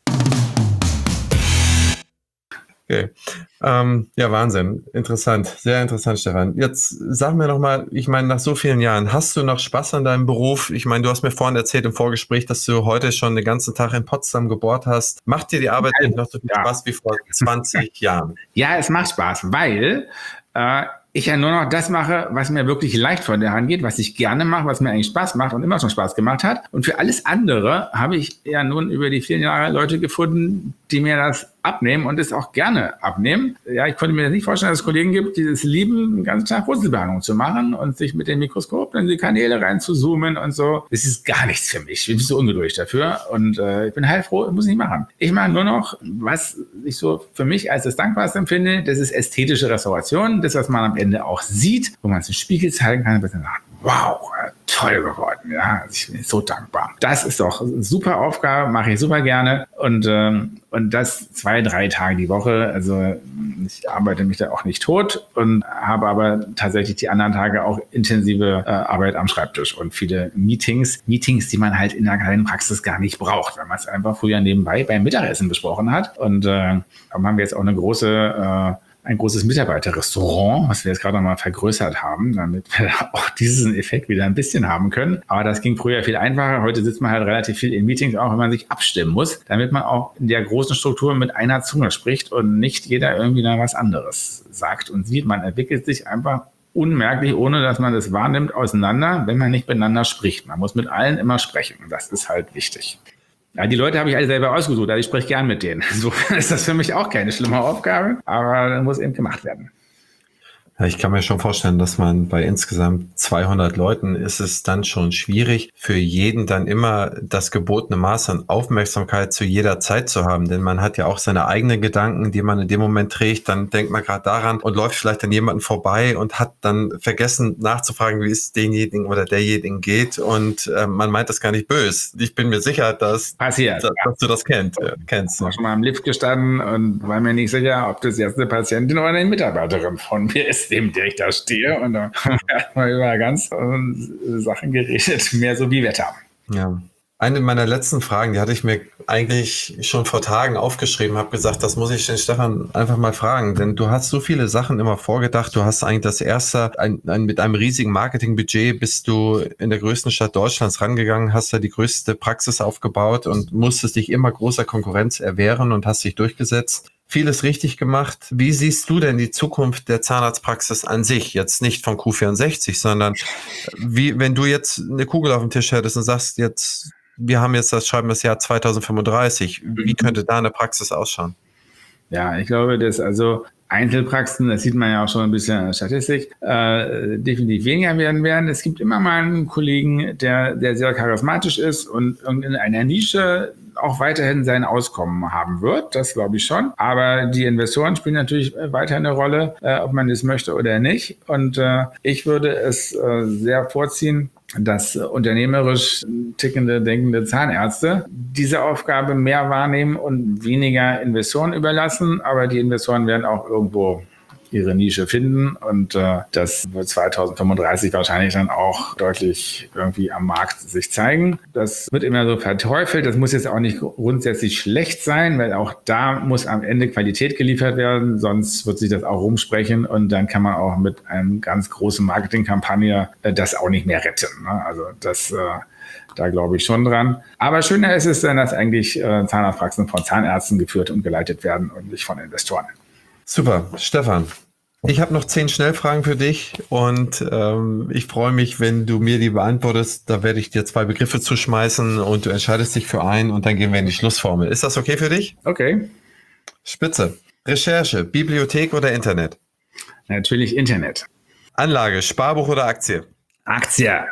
Okay. Ja, Wahnsinn. Interessant. Sehr interessant, Stefan. Jetzt sag mir noch mal, ich meine, nach so vielen Jahren, hast du noch Spaß an deinem Beruf? Ich meine, du hast mir vorhin erzählt im Vorgespräch, dass du heute schon den ganzen Tag in Potsdam gebohrt hast. Macht dir die Arbeit noch so viel Spaß wie vor 20 Jahren? Ja, es macht Spaß, weil ich ja nur noch das mache, was mir wirklich leicht von der Hand geht, was ich gerne mache, was mir eigentlich Spaß macht und immer schon Spaß gemacht hat. Und für alles andere habe ich ja nun über die vielen Jahre Leute gefunden, die mir das abnehmen und es auch gerne abnehmen. Ja, ich konnte mir nicht vorstellen, dass es Kollegen gibt, die es lieben, den ganzen Tag Wurzelbehandlung zu machen und sich mit dem Mikroskop in die Kanäle rein zu zoomen und so. Das ist gar nichts für mich. Ich bin so ungeduldig dafür und ich bin heilfroh, muss ich nicht machen. Ich mache nur noch, was ich so für mich als das Dankbarste empfinde, das ist ästhetische Restauration, das, was man am Ende auch sieht, wo man es im Spiegel zeigen kann, und sagt, wow, toll geworden, ja, ich bin so dankbar. Das ist doch eine super Aufgabe, mache ich super gerne und das 2-3 Tage die Woche, also ich arbeite mich da auch nicht tot und habe aber tatsächlich die anderen Tage auch intensive Arbeit am Schreibtisch und viele Meetings, die man halt in der kleinen Praxis gar nicht braucht, weil man es einfach früher nebenbei beim Mittagessen besprochen hat und darum haben wir jetzt auch ein großes Mitarbeiterrestaurant, was wir jetzt gerade nochmal vergrößert haben, damit wir auch diesen Effekt wieder ein bisschen haben können. Aber das ging früher viel einfacher. Heute sitzt man halt relativ viel in Meetings, auch wenn man sich abstimmen muss, damit man auch in der großen Struktur mit einer Zunge spricht und nicht jeder irgendwie da was anderes sagt und sieht. Man entwickelt sich einfach unmerklich, ohne dass man das wahrnimmt, auseinander, wenn man nicht miteinander spricht. Man muss mit allen immer sprechen. Und das ist halt wichtig. Ja, die Leute habe ich alle selber ausgesucht, also ich spreche gern mit denen. Insofern ist das für mich auch keine schlimme Aufgabe, aber das muss eben gemacht werden. Ja, ich kann mir schon vorstellen, dass man bei insgesamt 200 Leuten ist es dann schon schwierig, für jeden dann immer das gebotene Maß an Aufmerksamkeit zu jeder Zeit zu haben. Denn man hat ja auch seine eigenen Gedanken, die man in dem Moment trägt. Dann denkt man gerade daran und läuft vielleicht an jemanden vorbei und hat dann vergessen nachzufragen, wie es denjenigen oder derjenigen geht. Und man meint das gar nicht böse. Ich bin mir sicher, dass du das kennst. Ich habe schon mal im Lift gestanden und war mir nicht sicher, ob das jetzt eine Patientin oder eine Mitarbeiterin von mir ist, dem ich da stehe. Und da haben wir über ganz Sachen geredet, mehr so wie Wetter. Ja. Eine meiner letzten Fragen, die hatte ich mir eigentlich schon vor Tagen aufgeschrieben, habe gesagt, das muss ich den Stefan einfach mal fragen, denn du hast so viele Sachen immer vorgedacht, du hast eigentlich das erste, mit einem riesigen Marketingbudget bist du in der größten Stadt Deutschlands rangegangen, hast da die größte Praxis aufgebaut und musstest dich immer großer Konkurrenz erwehren und hast dich durchgesetzt. Vieles richtig gemacht. Wie siehst du denn die Zukunft der Zahnarztpraxis an sich? Jetzt nicht von Q64, sondern wie, wenn du jetzt eine Kugel auf dem Tisch hättest und sagst jetzt, wir haben jetzt schreiben das Jahr 2035. Wie könnte da eine Praxis ausschauen? Ja, ich glaube, dass also Einzelpraxen, das sieht man ja auch schon ein bisschen in der Statistik, definitiv weniger werden. Es gibt immer mal einen Kollegen, der sehr charismatisch ist und in einer Nische auch weiterhin sein Auskommen haben wird, das glaube ich schon. Aber die Investoren spielen natürlich weiter eine Rolle, ob man das möchte oder nicht. Und ich würde es sehr vorziehen, dass unternehmerisch tickende, denkende Zahnärzte diese Aufgabe mehr wahrnehmen und weniger Investoren überlassen. Aber die Investoren werden auch irgendwo ihre Nische finden und das wird 2035 wahrscheinlich dann auch deutlich irgendwie am Markt sich zeigen. Das wird immer so verteufelt. Das muss jetzt auch nicht grundsätzlich schlecht sein, weil auch da muss am Ende Qualität geliefert werden, sonst wird sich das auch rumsprechen und dann kann man auch mit einer ganz großen Marketingkampagne das auch nicht mehr retten. Ne? Also das da glaube ich schon dran. Aber schöner ist es dann, dass eigentlich Zahnarztpraxen von Zahnärzten geführt und geleitet werden und nicht von Investoren. Super, Stefan. Ich habe noch 10 Schnellfragen für dich und ich freue mich, wenn du mir die beantwortest. Da werde ich dir 2 Begriffe zuschmeißen und du entscheidest dich für einen und dann gehen wir in die Schlussformel. Ist das okay für dich? Okay. Spitze. Recherche, Bibliothek oder Internet? Natürlich Internet. Anlage, Sparbuch oder Aktie? Aktie.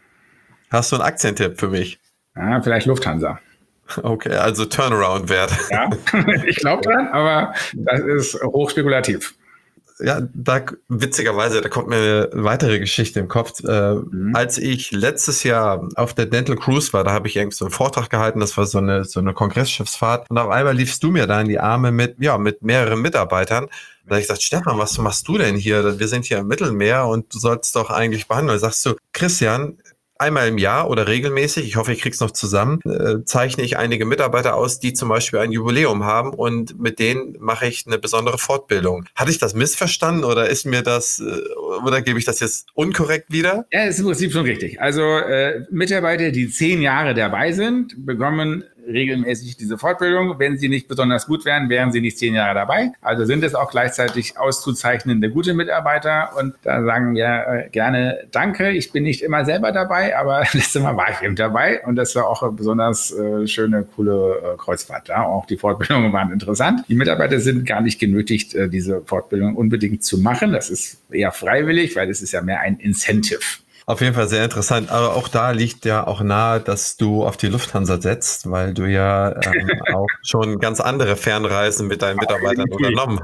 Hast du einen Aktientipp für mich? Ja, vielleicht Lufthansa. Okay, also Turnaround-Wert. Ja, ich glaube dran, aber das ist hochspekulativ. Ja, witzigerweise, da kommt mir eine weitere Geschichte im Kopf. Als ich letztes Jahr auf der Dental Cruise war, da habe ich irgendwie so einen Vortrag gehalten, das war so eine Kongressschiffsfahrt und auf einmal liefst du mir da in die Arme mit mehreren Mitarbeitern. Da habe ich gesagt, Stefan, was machst du denn hier? Wir sind hier im Mittelmeer und du sollst doch eigentlich behandeln. Da sagst du, Christian, einmal im Jahr oder regelmäßig, ich hoffe, ich krieg's noch zusammen, zeichne ich einige Mitarbeiter aus, die zum Beispiel ein Jubiläum haben und mit denen mache ich eine besondere Fortbildung. Hatte ich das missverstanden oder ist mir das, oder gebe ich das jetzt unkorrekt wieder? Ja, ist im Prinzip schon richtig. Also Mitarbeiter, die 10 Jahre dabei sind, bekommen regelmäßig diese Fortbildung. Wenn sie nicht besonders gut wären, wären sie nicht 10 Jahre dabei. Also sind es auch gleichzeitig auszuzeichnende gute Mitarbeiter. Und da sagen wir gerne Danke. Ich bin nicht immer selber dabei, aber letztes Mal war ich eben dabei. Und das war auch eine besonders schöne, coole Kreuzfahrt. Ja? Auch die Fortbildungen waren interessant. Die Mitarbeiter sind gar nicht genötigt, diese Fortbildung unbedingt zu machen. Das ist eher freiwillig, weil es ist ja mehr ein Incentive. Auf jeden Fall sehr interessant, aber auch da liegt ja auch nahe, dass du auf die Lufthansa setzt, weil du ja auch schon ganz andere Fernreisen mit deinen Mitarbeitern unternommen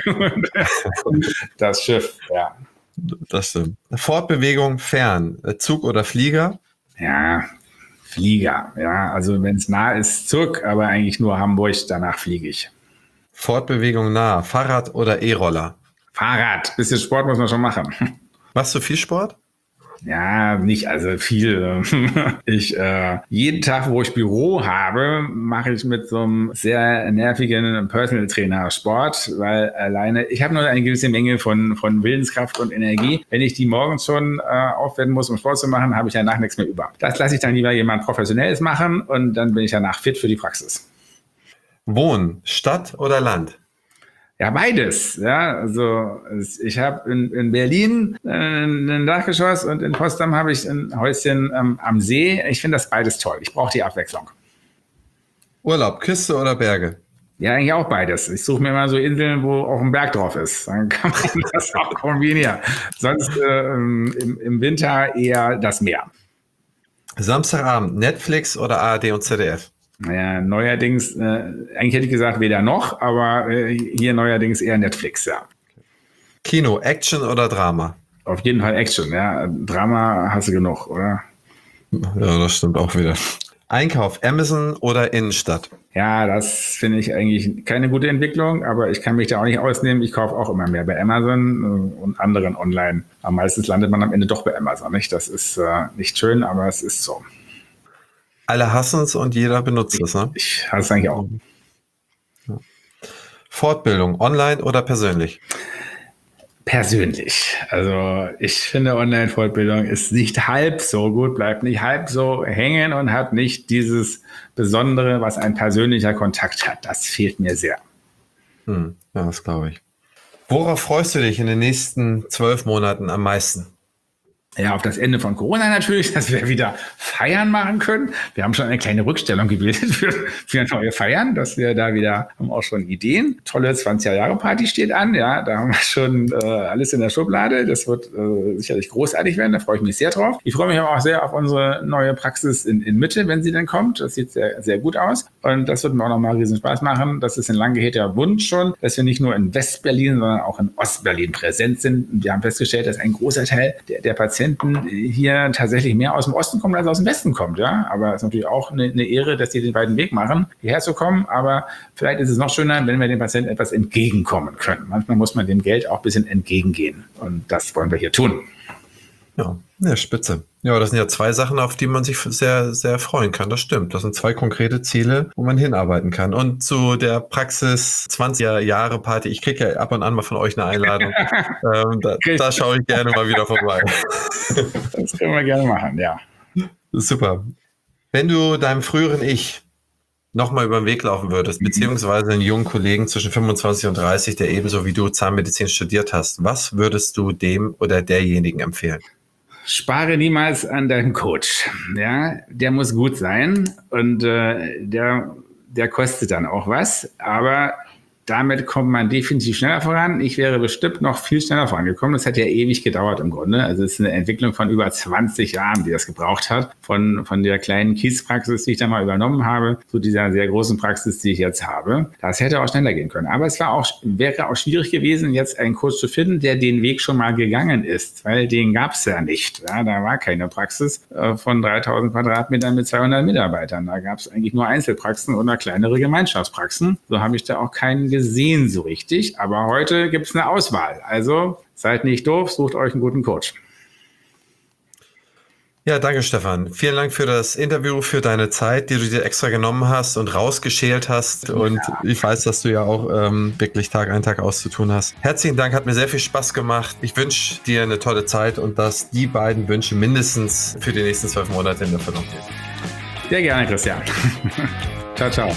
hast. Das Schiff, ja. Das stimmt. Fortbewegung fern, Zug oder Flieger? Ja, Flieger. Ja, also wenn es nah ist, Zug, aber eigentlich nur Hamburg, danach fliege ich. Fortbewegung nah, Fahrrad oder E-Roller? Fahrrad, bisschen Sport muss man schon machen. Machst du viel Sport? Ja, nicht also viel. Jeden Tag, wo ich Büro habe, mache ich mit so einem sehr nervigen Personal Trainer Sport, weil alleine, ich habe nur eine gewisse Menge von Willenskraft und Energie. Wenn ich die morgens schon aufwenden muss, um Sport zu machen, habe ich danach nichts mehr über. Das lasse ich dann lieber jemand Professionelles machen und dann bin ich danach fit für die Praxis. Wohnen, Stadt oder Land? Ja, beides. Ja, also ich habe in Berlin ein Dachgeschoss und in Potsdam habe ich ein Häuschen am See. Ich finde das beides toll. Ich brauche die Abwechslung. Urlaub, Küste oder Berge? Ja, eigentlich auch beides. Ich suche mir mal so Inseln, wo auch ein Berg drauf ist. Dann kann man das auch kombinieren. Sonst im Winter eher das Meer. Samstagabend, Netflix oder ARD und ZDF? Naja, neuerdings, eigentlich hätte ich gesagt weder noch, aber hier neuerdings eher Netflix, ja. Kino, Action oder Drama? Auf jeden Fall Action, ja. Drama hast du genug, oder? Ja, das stimmt auch wieder. Einkauf, Amazon oder Innenstadt? Ja, das finde ich eigentlich keine gute Entwicklung, aber ich kann mich da auch nicht ausnehmen. Ich kaufe auch immer mehr bei Amazon und anderen online. Aber meistens landet man am Ende doch bei Amazon, nicht? Das ist nicht schön, aber es ist so. Alle hassen es und jeder benutzt es, ne? Ich hasse es eigentlich auch. Ja. Fortbildung, online oder persönlich? Persönlich. Also ich finde, Online-Fortbildung ist nicht halb so gut, bleibt nicht halb so hängen und hat nicht dieses Besondere, was ein persönlicher Kontakt hat. Das fehlt mir sehr. Ja, das glaube ich. Worauf freust du dich in den nächsten 12 Monaten am meisten? Ja, auf das Ende von Corona natürlich, dass wir wieder Feiern machen können. Wir haben schon eine kleine Rückstellung gebildet für neue Feiern, dass wir da wieder, haben auch schon Ideen. Tolle 20er-Jahre-Party steht an, ja, da haben wir schon alles in der Schublade. Das wird sicherlich großartig werden, da freue ich mich sehr drauf. Ich freue mich aber auch sehr auf unsere neue Praxis in Mitte, wenn sie dann kommt. Das sieht sehr, sehr gut aus und das wird mir auch nochmal riesen Spaß machen. Das ist ein lang gehegter Wunsch schon, dass wir nicht nur in West-Berlin, sondern auch in Ost-Berlin präsent sind. Und wir haben festgestellt, dass ein großer Teil der Patienten hier tatsächlich mehr aus dem Osten kommen als aus dem Westen kommt, ja. Aber es ist natürlich auch eine Ehre, dass die den weiten Weg machen, hierher zu kommen. Aber vielleicht ist es noch schöner, wenn wir den Patienten etwas entgegenkommen können. Manchmal muss man dem Geld auch ein bisschen entgegengehen. Und das wollen wir hier tun. Ja, spitze. Ja, das sind ja 2 Sachen, auf die man sich sehr, sehr freuen kann. Das stimmt. Das sind 2 konkrete Ziele, wo man hinarbeiten kann. Und zu der Praxis 20er-Jahre-Party, ich kriege ja ab und an mal von euch eine Einladung. Da schaue ich gerne mal wieder vorbei. Das können wir gerne machen, ja. Super. Wenn du deinem früheren Ich nochmal über den Weg laufen würdest, beziehungsweise einen jungen Kollegen zwischen 25 und 30, der ebenso wie du Zahnmedizin studiert hast, was würdest du dem oder derjenigen empfehlen? Spare niemals an deinem Coach. Ja, der muss gut sein und der kostet dann auch was, aber damit kommt man definitiv schneller voran. Ich wäre bestimmt noch viel schneller vorangekommen. Das hat ja ewig gedauert im Grunde. Also es ist eine Entwicklung von über 20 Jahren, die das gebraucht hat. Von der kleinen Kiespraxis, die ich da mal übernommen habe, zu dieser sehr großen Praxis, die ich jetzt habe. Das hätte auch schneller gehen können. Aber es wäre auch schwierig gewesen, jetzt einen Coach zu finden, der den Weg schon mal gegangen ist, weil den gab es ja nicht. Ja, da war keine Praxis von 3000 Quadratmetern mit 200 Mitarbeitern. Da gab es eigentlich nur Einzelpraxen oder kleinere Gemeinschaftspraxen. So habe ich da auch keinen gesehen so richtig, aber heute gibt es eine Auswahl. Also seid nicht doof, sucht euch einen guten Coach. Ja, danke Stefan. Vielen Dank für das Interview, für deine Zeit, die du dir extra genommen hast und rausgeschält hast. Und ich weiß, dass du ja auch wirklich Tag ein, Tag aus zu tun hast. Herzlichen Dank, hat mir sehr viel Spaß gemacht. Ich wünsche dir eine tolle Zeit und dass die beiden Wünsche mindestens für die nächsten 12 Monate in Erfüllung gehen. Sehr gerne, Christian. Ciao, ciao.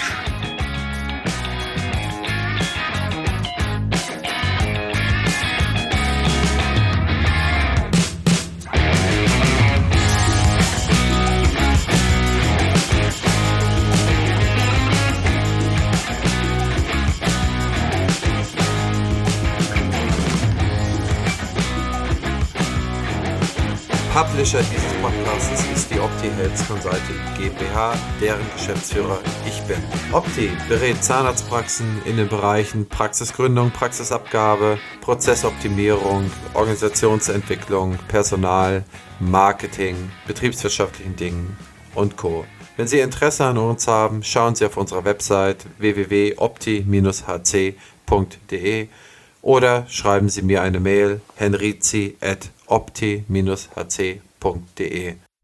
Publisher dieses Podcasts ist die Opti Health Consulting GmbH, deren Geschäftsführer ich bin. Opti berät Zahnarztpraxen in den Bereichen Praxisgründung, Praxisabgabe, Prozessoptimierung, Organisationsentwicklung, Personal, Marketing, betriebswirtschaftlichen Dingen und Co. Wenn Sie Interesse an uns haben, schauen Sie auf unserer Website www.opti-hc.de oder schreiben Sie mir eine Mail henrizi@opti-hc.de.